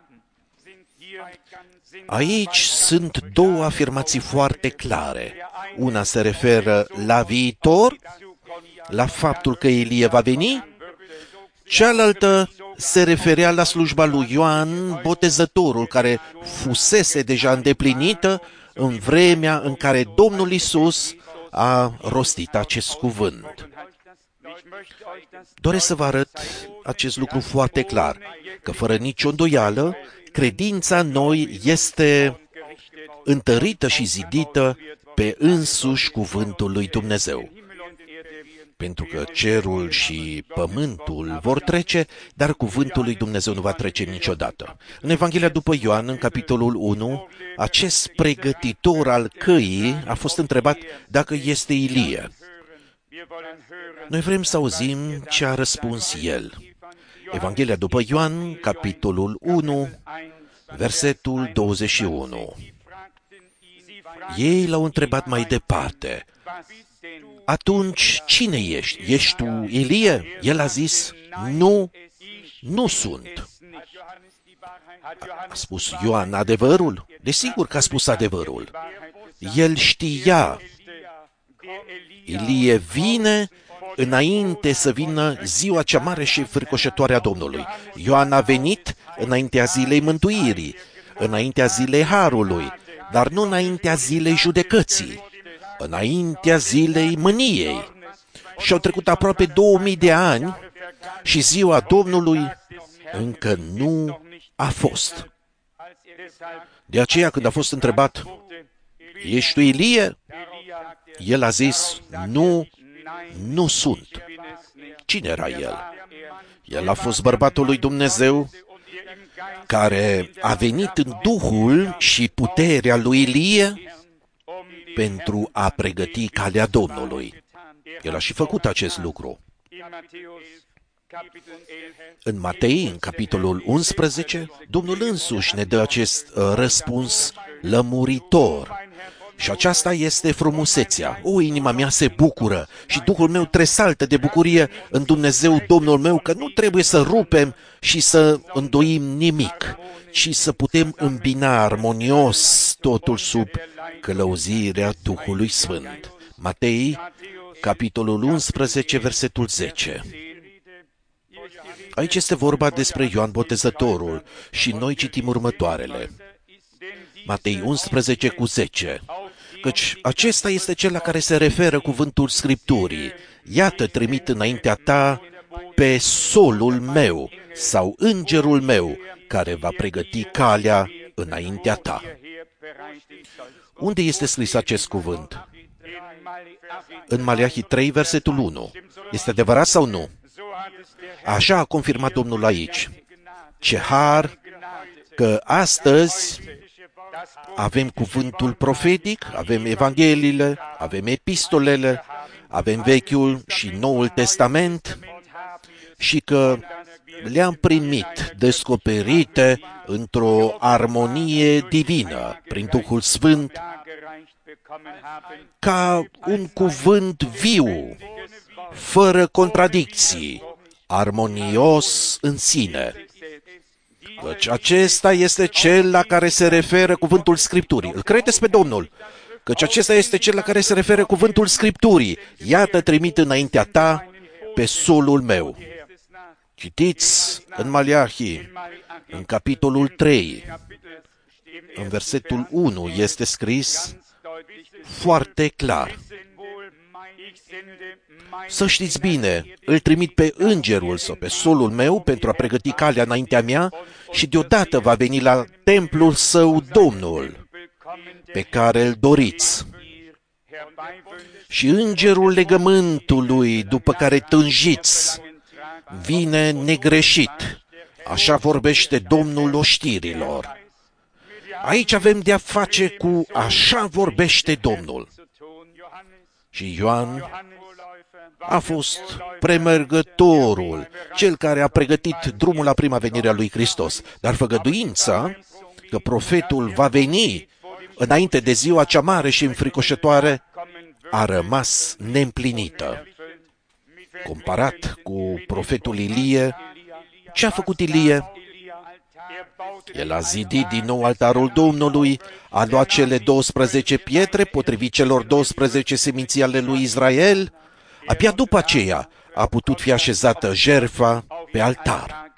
Aici sunt două afirmații foarte clare. Una se referă la viitor, la faptul că Ilie va veni, Cealaltă se referea la slujba lui Ioan Botezătorul, care fusese deja îndeplinită în vremea în care Domnul Iisus a rostit acest cuvânt. Doresc să vă arăt acest lucru foarte clar, că fără nicio îndoială, credința noi este întărită și zidită pe însuși cuvântul lui Dumnezeu. Pentru că cerul și pământul vor trece, dar cuvântul lui Dumnezeu nu va trece niciodată. În Evanghelia după Ioan, în capitolul 1, acest pregătitor al căii a fost întrebat dacă este Ilie. Noi vrem să auzim ce a răspuns el. Evanghelia după Ioan, capitolul 1, versetul 21. Ei l-au întrebat mai departe: atunci cine ești? Ești tu Ilie? El a zis: nu, nu sunt. A spus Ioan adevărul? Desigur că a spus adevărul. El știa. Ilie vine înainte să vină ziua cea mare și fricoșătoare a Domnului. Ioan a venit înaintea zilei mântuirii, înaintea zilei harului, dar nu înaintea zilei judecății, înaintea zilei mâniei. Și au trecut aproape 2000 de ani și ziua Domnului încă nu a fost. De aceea, când a fost întrebat: ești tu Ilie? El a zis: nu, nu sunt. Cine era el? El a fost bărbatul lui Dumnezeu care a venit în Duhul și puterea lui Ilie pentru a pregăti calea Domnului. El a și făcut acest lucru. În Matei, în capitolul 11, Domnul însuși ne dă acest răspuns lămuritor. Și aceasta este frumusețea. O, inima mea se bucură și Duhul meu tresaltă de bucurie în Dumnezeu, Domnul meu, că nu trebuie să rupem și să îndoim nimic, ci să putem îmbina armonios totul sub călăuzirea Duhului Sfânt. Matei, capitolul 11, versetul 10. Aici este vorba despre Ioan Botezătorul și noi citim următoarele. Matei 11 cu 10. Căci acesta este cel la care se referă cuvântul Scripturii. Iată, trimit înaintea ta pe solul meu sau îngerul meu, care va pregăti calea înaintea ta. Unde este scris acest cuvânt? În Maleahi 3, versetul 1. Este adevărat sau nu? Așa a confirmat Domnul aici. Ce har că astăzi avem cuvântul profetic, avem evangheliile, avem epistolele, avem Vechiul și Noul Testament și că le-am primit descoperite într-o armonie divină prin Duhul Sfânt ca un cuvânt viu, fără contradicții, armonios în sine. Căci acesta este cel la care se referă cuvântul Scripturii. Îl credeți pe Domnul? Căci acesta este cel la care se referă cuvântul Scripturii. Iată, trimit înaintea ta pe solul meu. Citiți în Maleahi, în capitolul 3, în versetul 1, este scris foarte clar: să știți bine, îl trimit pe îngerul sau pe solul meu pentru a pregăti calea înaintea mea și deodată va veni la templul său Domnul, pe care îl doriți. Și îngerul legământului, după care tânjiți, vine negreșit. Așa vorbește Domnul oștirilor. Aici avem de-a face cu așa vorbește Domnul. Și Ioan a fost premergătorul, cel care a pregătit drumul la prima venire a lui Hristos. Dar făgăduința că profetul va veni înainte de ziua cea mare și înfricoșătoare a rămas neîmplinită. Comparat cu profetul Ilie, ce a făcut Ilie? El a zidit din nou altarul Domnului, a luat cele 12 pietre potrivit celor 12 seminții ale lui Israel. Abia după aceea a putut fi așezată jertfa pe altar.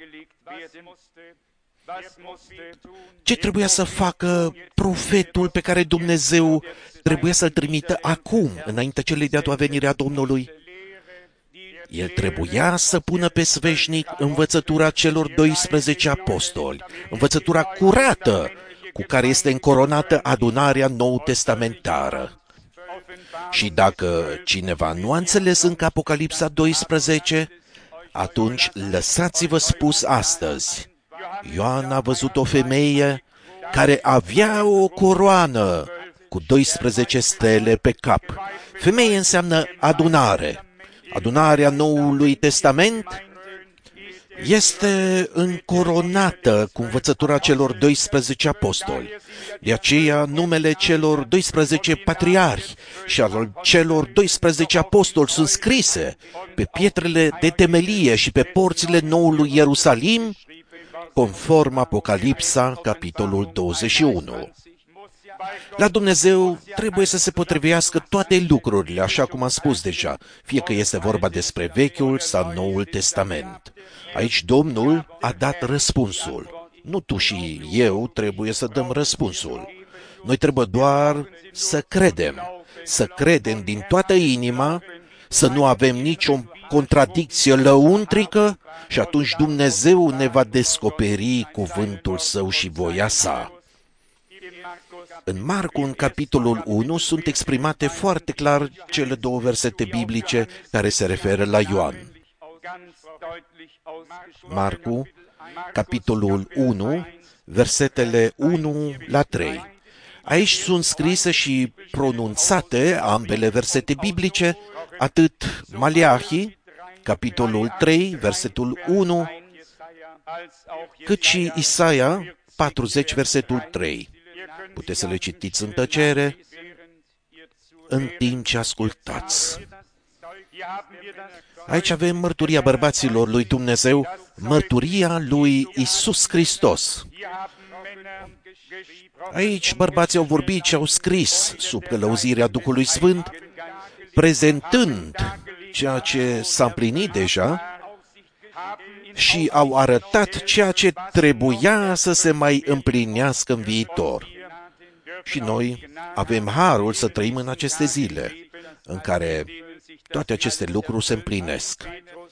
Ce trebuia să facă profetul pe care Dumnezeu trebuia să-l trimită acum, înainte celei de-a doua venire a Domnului? El trebuia să pună pe sfeșnic învățătura celor 12 apostoli, învățătura curată cu care este încoronată adunarea nou-testamentară. Și dacă cineva nu a înțeles încă Apocalipsa 12, atunci lăsați-vă spus astăzi. Ioan a văzut o femeie care avea o coroană cu 12 stele pe cap. Femeie înseamnă adunare. Adunarea Noului Testament este încoronată cu învățătura celor 12 apostoli. De aceea numele celor 12 patriarhi și al celor 12 apostoli sunt scrise pe pietrele de temelie și pe porțile noului Ierusalim, conform Apocalipsa, capitolul 21. La Dumnezeu trebuie să se potrivească toate lucrurile, așa cum am spus deja, fie că este vorba despre Vechiul sau Noul Testament. Aici Domnul a dat răspunsul. Nu tu și eu trebuie să dăm răspunsul. Noi trebuie doar să credem din toată inima, să nu avem nicio contradicție lăuntrică și atunci Dumnezeu ne va descoperi cuvântul Său și voia Sa. În Marcu, în capitolul 1, sunt exprimate foarte clar cele două versete biblice care se referă la Ioan. Marcu, capitolul 1, versetele 1 la 3. Aici sunt scrise și pronunțate ambele versete biblice, atât Maleahi, capitolul 3, versetul 1, cât și Isaia 40, versetul 3. Puteți să le citiți în tăcere, în timp ce ascultați. Aici avem mărturia bărbaților lui Dumnezeu, mărturia lui Iisus Hristos. Aici bărbații au vorbit și au scris sub călăuzirea Duhului Sfânt, prezentând ceea ce s-a împlinit deja și au arătat ceea ce trebuia să se mai împlinească în viitor. Și noi avem harul să trăim în aceste zile, în care toate aceste lucruri se împlinesc.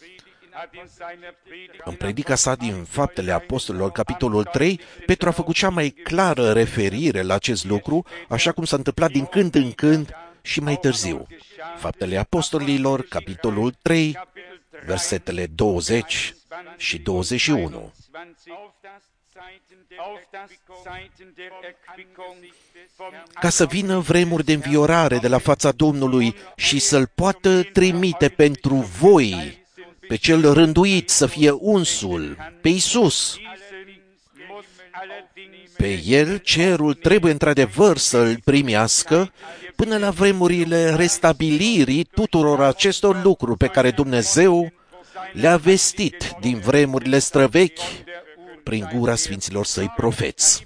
În predica sa din Faptele Apostolilor, capitolul 3, Petru a făcut cea mai clară referire la acest lucru, așa cum s-a întâmplat din când în când și mai târziu. Faptele Apostolilor, capitolul 3, versetele 20 și 21. Ca să vină vremuri de înviorare de la fața Domnului și să-L poată trimite pentru voi pe cel rânduit să fie unsul, pe Iisus. Pe El cerul trebuie într-adevăr să-L primească până la vremurile restabilirii tuturor acestor lucruri pe care Dumnezeu le-a vestit din vremurile străvechi prin gura Sfinților Săi profeți.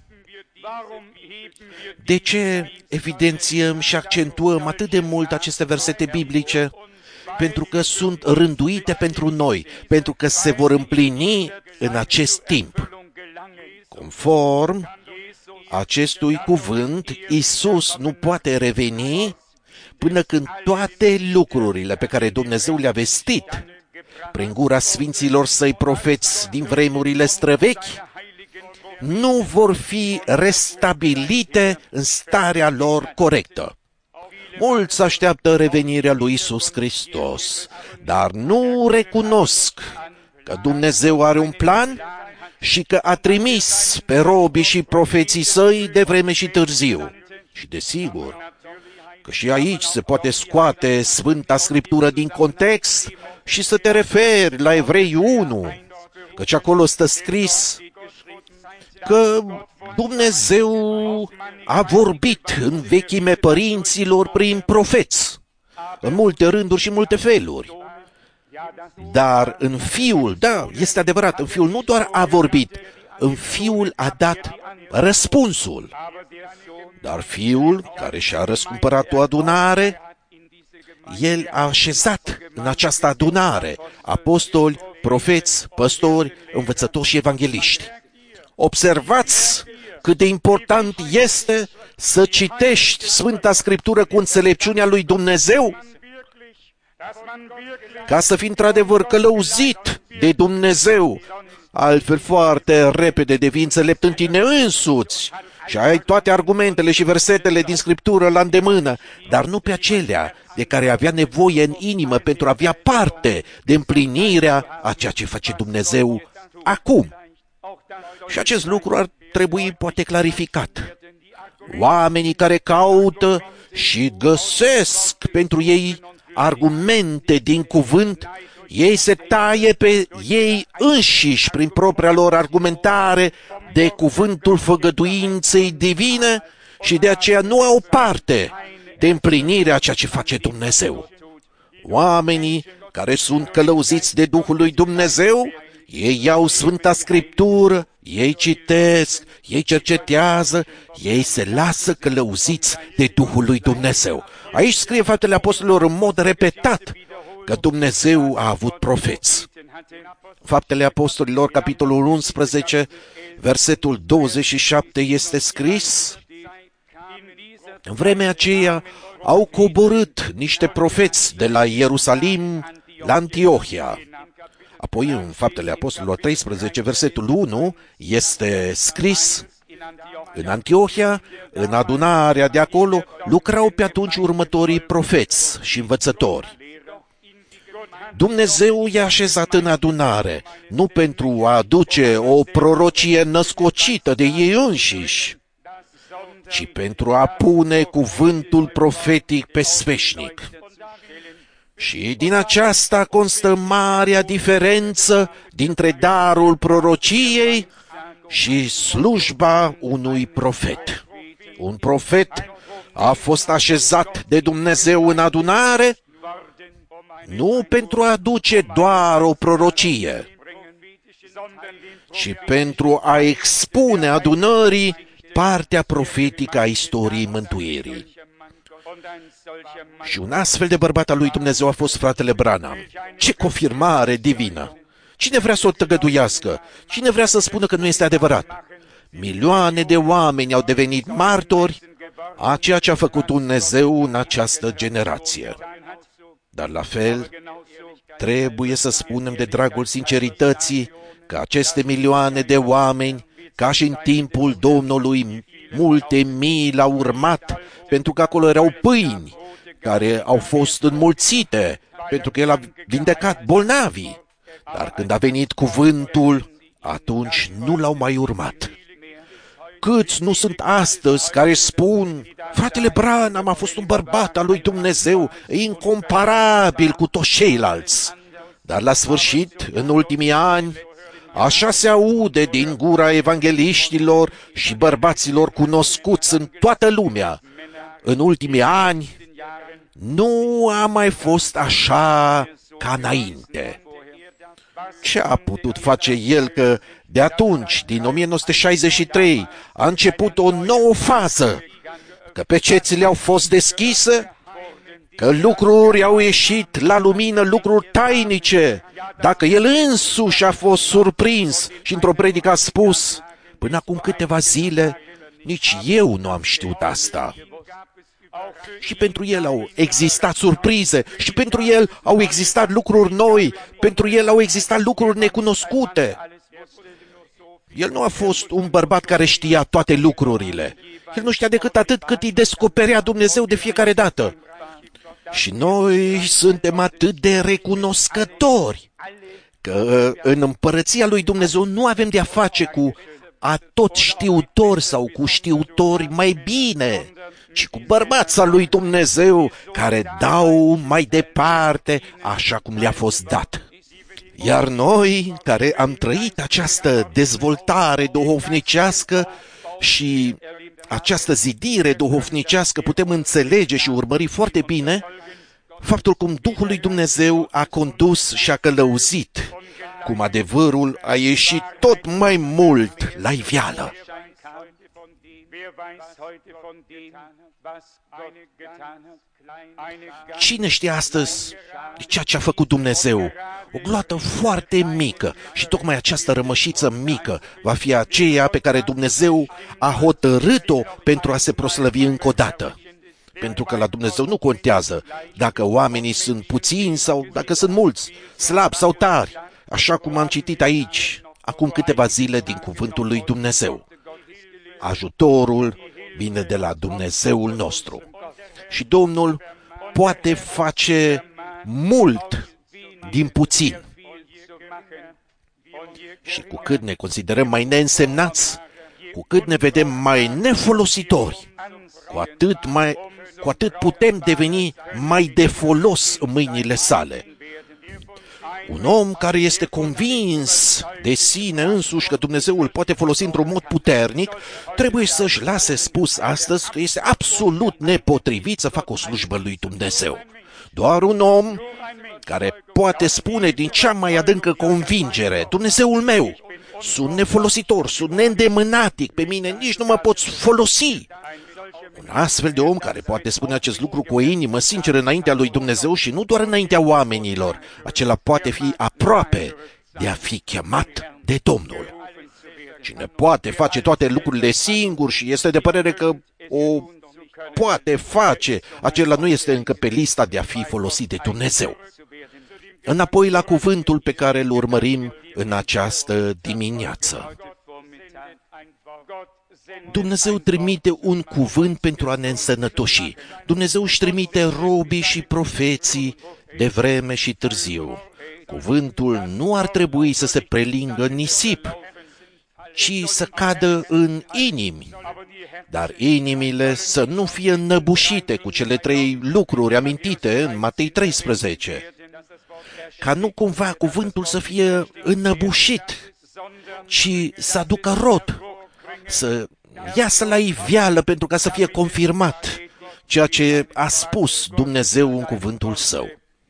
De ce evidențiem și accentuăm atât de mult aceste versete biblice? Pentru că sunt rânduite pentru noi, pentru că se vor împlini în acest timp. Conform acestui cuvânt, Iisus nu poate reveni până când toate lucrurile pe care Dumnezeu le-a vestit prin gura Sfinților Săi profeți din vremurile străvechi nu vor fi restabilite în starea lor corectă. Mulți așteaptă revenirea lui Iisus Hristos, dar nu recunosc că Dumnezeu are un plan și că a trimis pe robii și profeții Săi de vreme și târziu. Și desigur că și aici se poate scoate Sfânta Scriptură din context și să te referi la Evrei 1, căci acolo stă scris că Dumnezeu a vorbit în vechime părinților prin profeți, în multe rânduri și multe feluri. Dar în Fiul, da, este adevărat, în Fiul nu doar a vorbit, în Fiul a dat răspunsul. Dar Fiul, care și-a răscumpărat o adunare, El a așezat în această adunare apostoli, profeți, păstori, învățători și evangeliști. Observați cât de important este să citești Sfânta Scriptură cu înțelepciunea lui Dumnezeu, ca să fii într-adevăr călăuzit de Dumnezeu. Altfel foarte repede devii înțelept în tine însuți și ai toate argumentele și versetele din Scriptură la îndemână, dar nu pe acelea de care avea nevoie în inimă pentru a avea parte de împlinirea a ceea ce face Dumnezeu acum. Și acest lucru ar trebui poate clarificat. Oamenii care caută și găsesc pentru ei argumente din cuvânt, ei se taie pe ei înșiși prin propria lor argumentare de cuvântul făgăduinței divine și de aceea nu au parte de împlinirea ceea ce face Dumnezeu. Oamenii care sunt călăuziți de Duhul lui Dumnezeu, ei iau Sfânta Scriptură, ei citesc, ei cercetează, ei se lasă călăuziți de Duhul lui Dumnezeu. Aici scrie Faptele Apostolilor în mod repetat că Dumnezeu a avut profeți. Faptele Apostolilor, capitolul 11, versetul 27 este scris: în vremea aceea au coborât niște profeți de la Ierusalim la Antiohia. Apoi, în Faptele Apostolilor 13, versetul 1, este scris: în Antiohia, în adunarea de acolo, lucrau pe atunci următorii profeți și învățători. Dumnezeu i-a așezat în adunare, nu pentru a aduce o prorocie născocită de ei înșiși, ci pentru a pune cuvântul profetic pe sfeșnic. Și din aceasta constă marea diferență dintre darul prorociei și slujba unui profet. Un profet a fost așezat de Dumnezeu în adunare, nu pentru a aduce doar o prorocie, ci pentru a expune adunării partea profetică a istoriei mântuirii. Și un astfel de bărbat al lui Dumnezeu a fost fratele Branham. Ce confirmare divină! Cine vrea să o tăgăduiască? Cine vrea să spună că nu este adevărat? Milioane de oameni au devenit martori a ceea ce a făcut Dumnezeu în această generație. Dar la fel, trebuie să spunem de dragul sincerității că aceste milioane de oameni, ca și în timpul Domnului, multe mii l-au urmat, pentru că acolo erau pâini care au fost înmulțite, pentru că el a vindecat bolnavii. Dar când a venit cuvântul, atunci nu l-au mai urmat. Câți nu sunt astăzi care spun: fratele Branham a fost un bărbat al lui Dumnezeu, incomparabil cu toți ceilalți. Dar la sfârșit, în ultimii ani, așa se aude din gura evangeliștilor și bărbaților cunoscuți în toată lumea. În ultimii ani, nu a mai fost așa ca înainte. Ce a putut face el că de atunci, din 1963, a început o nouă fază? Că pecețile au fost deschise? Că lucruri au ieșit la lumină, lucruri tainice? Dacă el însuși a fost surprins și într-o predică a spus: până acum câteva zile, nici eu nu am știut asta. Și pentru el au existat surprize, și pentru el au existat lucruri noi, pentru el au existat lucruri necunoscute. El nu a fost un bărbat care știa toate lucrurile. El nu știa decât atât cât îi descoperea Dumnezeu de fiecare dată. Și noi suntem atât de recunoscători că în împărăția lui Dumnezeu nu avem de-a face cu atot știutori sau cu știutori mai bine, ci cu bărbați al lui Dumnezeu care dau mai departe așa cum le-a fost dat. Iar noi, care am trăit această dezvoltare duhovnicească și această zidire duhovnicească, putem înțelege și urmări foarte bine faptul cum Duhul lui Dumnezeu a condus și a călăuzit, cum adevărul a ieșit tot mai mult la iveală. Cine știe astăzi de ceea ce a făcut Dumnezeu? O gloată foarte mică și tocmai această rămășiță mică va fi aceea pe care Dumnezeu a hotărât-o pentru a se proslăvi încă o dată. Pentru că la Dumnezeu nu contează dacă oamenii sunt puțini sau dacă sunt mulți, slabi sau tari, așa cum am citit aici, acum câteva zile din cuvântul lui Dumnezeu. Ajutorul vine de la Dumnezeul nostru. Și Domnul poate face mult din puțin. Și cu cât ne considerăm mai neînsemnați, cu cât ne vedem mai nefolositori, cu atât putem deveni mai de folos în mâinile sale. Un om care este convins de sine însuși că Dumnezeu îl poate folosi într-un mod puternic, trebuie să-și lase spus astăzi că este absolut nepotrivit să facă o slujbă lui Dumnezeu. Doar un om care poate spune din cea mai adâncă convingere: Dumnezeul meu, sunt nefolositor, sunt neîndemânatic, pe mine nici nu mă poți folosi. Un astfel de om care poate spune acest lucru cu o inimă sinceră înaintea lui Dumnezeu și nu doar înaintea oamenilor, acela poate fi aproape de a fi chemat de Domnul. Cine poate face toate lucrurile singur și este de părere că o poate face, acela nu este încă pe lista de a fi folosit de Dumnezeu. Înapoi la cuvântul pe care îl urmărim în această dimineață. Dumnezeu trimite un cuvânt pentru a ne însănătoși. Dumnezeu își trimite robii și profeții de vreme și târziu. Cuvântul nu ar trebui să se prelingă în nisip, ci să cadă în inimi, dar inimile să nu fie înnăbușite cu cele 3 lucruri amintite în Matei 13, ca nu cumva cuvântul să fie înnăbușit, ci să aducă rod, să iasă la iveală pentru ca să fie confirmat ceea ce a spus Dumnezeu în cuvântul Său.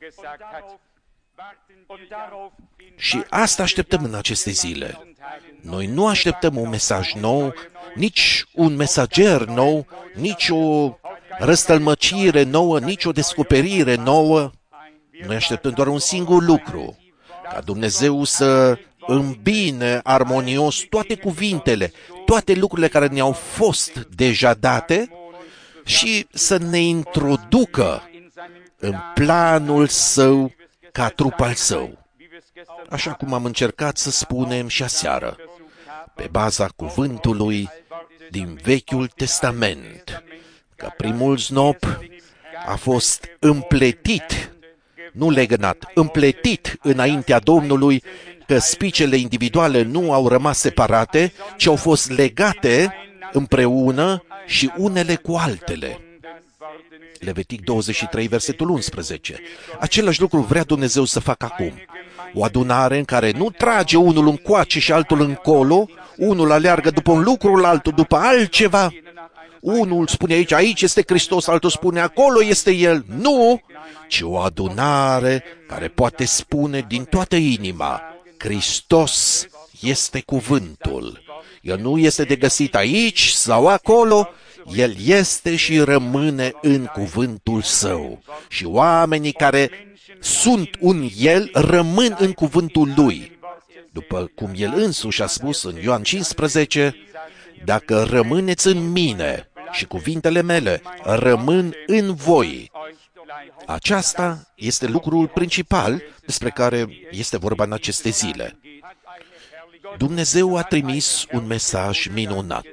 Și asta așteptăm în aceste zile. Noi nu așteptăm un mesaj nou, nici un mesager nou, nici o răstălmăcire nouă, nici o descoperire nouă. Noi așteptăm doar un singur lucru: ca Dumnezeu să îmbine armonios toate cuvintele, toate lucrurile care ne-au fost deja date și să ne introducă în planul Său ca trup al Său. Așa cum am încercat să spunem și aseară, pe baza cuvântului din Vechiul Testament, că primul snop a fost împletit, nu legănat, împletit înaintea Domnului, că spicele individuale nu au rămas separate, ci au fost legate împreună și unele cu altele. Levitic 23, versetul 11. Același lucru vrea Dumnezeu să facă acum. O adunare în care nu trage unul încoace și altul încolo, unul aleargă după un lucru, altul după altceva. Unul spune aici este Hristos, altul spune acolo este El. Nu, ci o adunare care poate spune din toată inima: Hristos este cuvântul. El nu este de găsit aici sau acolo, El este și rămâne în cuvântul Său. Și oamenii care sunt în El rămân în cuvântul Lui. După cum El însuși a spus în Ioan 15, dacă rămâneți în mine și cuvintele mele rămân în voi. Aceasta este lucrul principal despre care este vorba în aceste zile. Dumnezeu a trimis un mesaj minunat.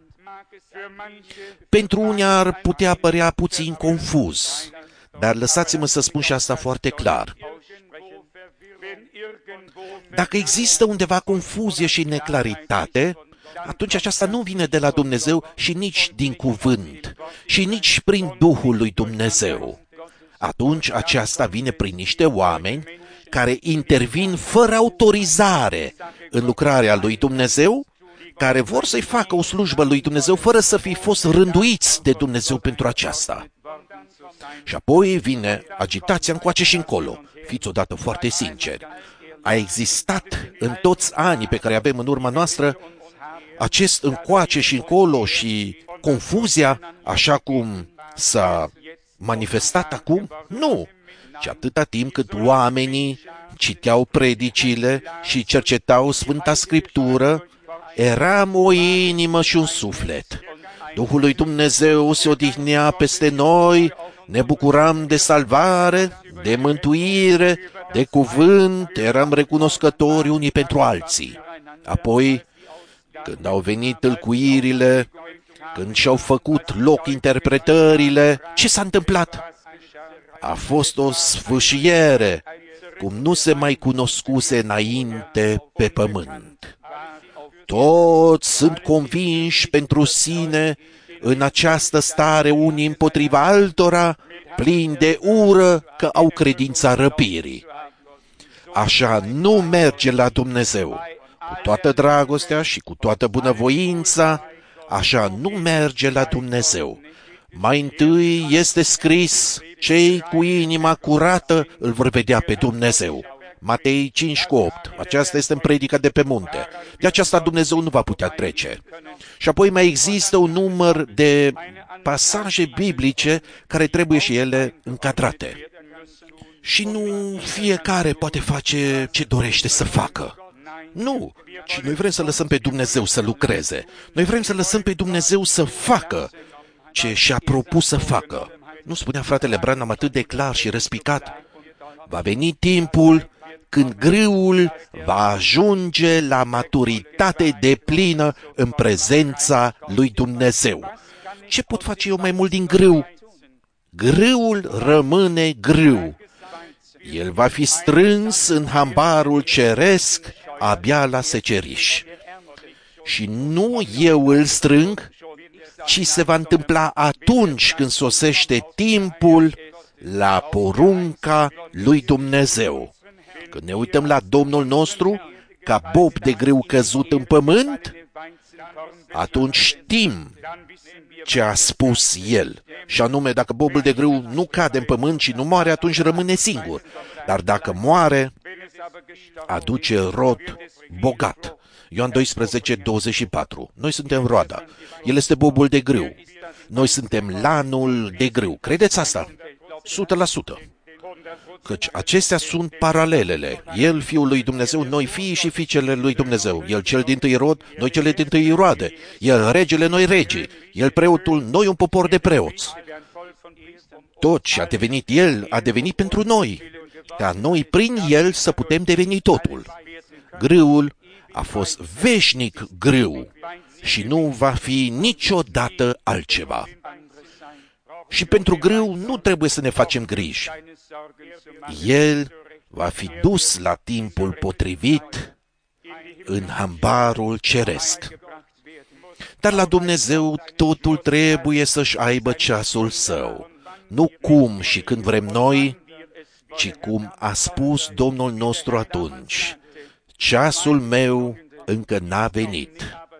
Pentru unii ar putea părea puțin confuz, dar lăsați-mă să spun și asta foarte clar. Dacă există undeva confuzie și neclaritate, atunci aceasta nu vine de la Dumnezeu și nici din cuvânt, și nici prin Duhul lui Dumnezeu. Atunci aceasta vine prin niște oameni care intervin fără autorizare în lucrarea lui Dumnezeu, care vor să-i facă o slujbă lui Dumnezeu fără să fi fost rânduiți de Dumnezeu pentru aceasta. Și apoi vine agitația încoace și încolo. Fiți odată foarte sinceri. A existat în toți anii pe care avem în urma noastră acest încoace și încolo și confuzia așa cum s-a manifestat acum? Nu! Și atâta timp cât oamenii citeau predicile și cercetau Sfânta Scriptură, eram o inimă și un suflet. Duhul lui Dumnezeu se odihnea peste noi, ne bucuram de salvare, de mântuire, de cuvânt, eram recunoscători unii pentru alții. Apoi, când au venit tâlcuirile, când și-au făcut loc interpretările, ce s-a întâmplat? A fost o sfâșiere, cum nu se mai cunoscuse înainte pe pământ. Toți sunt convinși pentru sine în această stare, unii împotriva altora, plini de ură că au credința răpirii. Așa nu merge la Dumnezeu. Cu toată dragostea și cu toată bunăvoința, așa nu merge la Dumnezeu. Mai întâi este scris, cei cu inima curată îl vor vedea pe Dumnezeu. Matei 5:8. Aceasta este în predica de pe munte. De aceasta Dumnezeu nu va putea trece. Și apoi mai există un număr de pasaje biblice care trebuie și ele încadrate. Și nu fiecare poate face ce dorește să facă. Nu, ci noi vrem să lăsăm pe Dumnezeu să lucreze. Noi vrem să lăsăm pe Dumnezeu să facă ce și-a propus să facă. Nu spunea fratele Branham atât de clar și răspicat? Va veni timpul când grâul va ajunge la maturitate deplină în prezența lui Dumnezeu. Ce pot face eu mai mult din grâu? Grâul rămâne grâu. El va fi strâns în hambarul ceresc abia la seceriș. Și nu eu îl strâng, ci se va întâmpla atunci când sosește timpul la porunca lui Dumnezeu. Când ne uităm la Domnul nostru, ca bob de grâu căzut în pământ, atunci știm ce a spus El. Și anume, dacă bobul de grâu nu cade în pământ și nu moare, atunci rămâne singur. Dar dacă moare, aduce rod bogat. Ioan 12:24. Noi suntem roada. El este bobul de grâu. Noi suntem lanul de grâu. Credeți asta? 100%. Căci acestea sunt paralelele. El, Fiul lui Dumnezeu, noi fii și fiicele lui Dumnezeu. El cel dintâi rod, noi cele dintâi roade. El regele, noi regii. El preotul, noi un popor de preoți. Tot ce a devenit El, a devenit pentru noi, ca noi prin El să putem deveni totul. Grâul a fost veșnic grâu și nu va fi niciodată altceva. Și pentru grâu nu trebuie să ne facem griji. El va fi dus la timpul potrivit în hambarul ceresc. Dar la Dumnezeu totul trebuie să-și aibă ceasul său. Nu cum și când vrem noi, ci cum a spus Domnul nostru atunci. Ceasul meu încă n-a venit.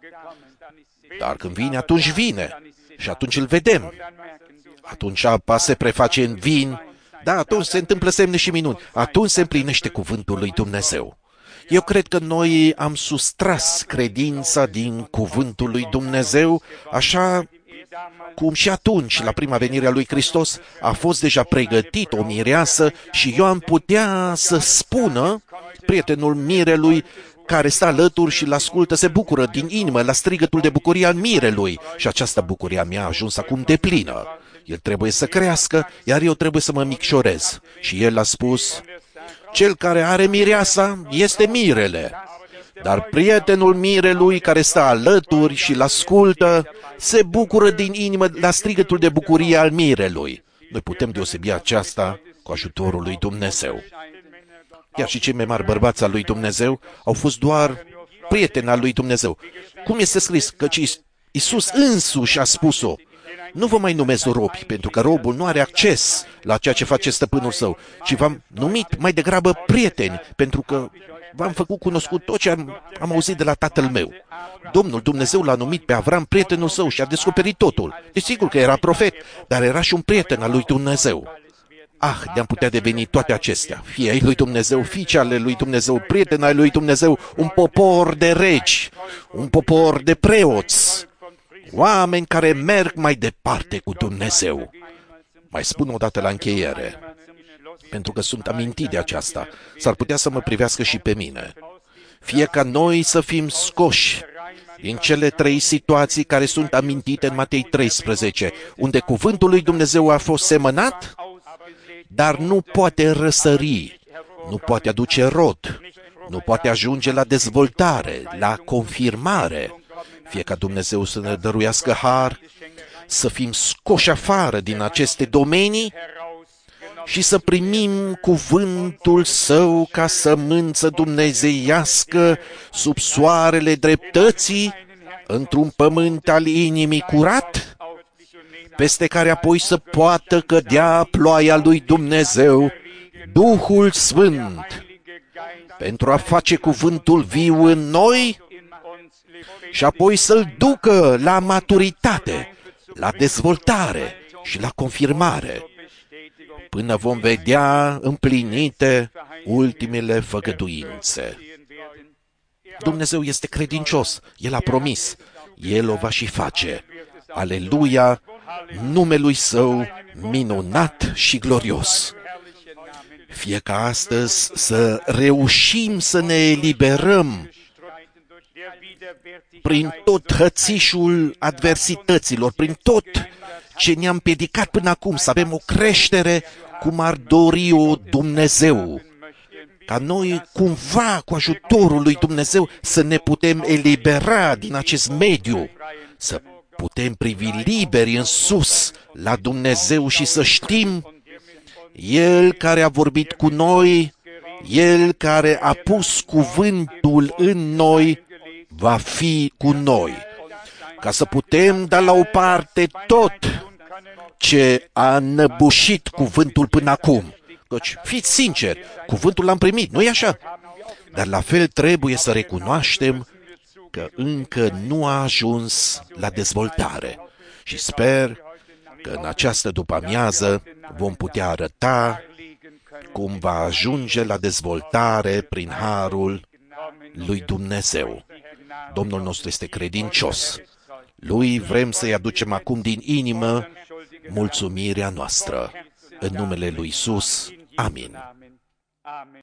Dar când vine, atunci vine. Și atunci îl vedem. Atunci apa se preface în vin. Da, atunci se întâmplă semne și minuni. Atunci se împlinește cuvântul lui Dumnezeu. Eu cred că noi am sustras credința din cuvântul lui Dumnezeu, așa cum și atunci, la prima venire a lui Hristos, a fost deja pregătit o mireasă și Ioan putea să spună, prietenul mirelui, care stă alături și l-ascultă, se bucură din inimă la strigătul de bucurie al mirelui și această bucurie a mea a ajuns acum deplină. El trebuie să crească, iar eu trebuie să mă micșorez. Și el a spus, cel care are mireasa este mirele, dar prietenul mirelui care stă alături și l-ascultă se bucură din inimă la strigătul de bucurie al mirelui. Noi putem deosebi aceasta cu ajutorul lui Dumnezeu. Iar și cei mai mari bărbați al lui Dumnezeu au fost doar prieteni al lui Dumnezeu. Cum este scris? Căci Iisus însuși a spus-o. Nu vă mai numesc robi, pentru că robul nu are acces la ceea ce face stăpânul său, ci v-am numit mai degrabă prieteni, pentru că v-am făcut cunoscut tot ce am auzit de la tatăl meu. Domnul Dumnezeu l-a numit pe Avram prietenul său și a descoperit totul. Desigur că era profet, dar era și un prieten al lui Dumnezeu. Ah, de-am putea deveni toate acestea, fii ai lui Dumnezeu, fiice ale lui Dumnezeu, prieten ai lui Dumnezeu, un popor de regi, un popor de preoți, Oameni care merg mai departe cu Dumnezeu. Mai spun o dată la încheiere, pentru că sunt amintit de aceasta. S-ar putea să mă privească și pe mine. Fie ca noi să fim scoși din cele 3 situații care sunt amintite în Matei 13, unde cuvântul lui Dumnezeu a fost semănat, dar nu poate răsări, nu poate aduce rod, nu poate ajunge la dezvoltare, la confirmare. Fie ca Dumnezeu să ne dăruiască har, să fim scoși afară din aceste domenii și să primim cuvântul Său ca sămânță dumnezeiască sub soarele dreptății, într-un pământ al inimii curat, peste care apoi să poată cădea ploaia lui Dumnezeu, Duhul Sfânt, pentru a face cuvântul viu în noi și apoi să-l ducă la maturitate, la dezvoltare și la confirmare, până vom vedea împlinite ultimele făgăduințe. Dumnezeu este credincios, El a promis, El o va și face. Aleluia, numelui Său minunat și glorios. Fie ca astăzi să reușim să ne eliberăm prin tot hățișul adversităților, prin tot ce ne-a împiedicat până acum, să avem o creștere cum ar dori-o Dumnezeu. Ca noi, cumva, cu ajutorul lui Dumnezeu, să ne putem elibera din acest mediu, să putem privi liberi în sus la Dumnezeu și să știm, El care a vorbit cu noi, El care a pus cuvântul în noi, va fi cu noi. Ca să putem da la o parte tot ce a înăbușit cuvântul până acum. Căci, fiți sinceri, cuvântul l-am primit, nu-i așa? Dar la fel trebuie să recunoaștem că încă nu a ajuns la dezvoltare. Și sper că în această după-amiază vom putea arăta cum va ajunge la dezvoltare prin harul lui Dumnezeu. Domnul nostru este credincios. Lui vrem să-i aducem acum din inimă mulțumirea noastră. În numele lui Iisus. Amin.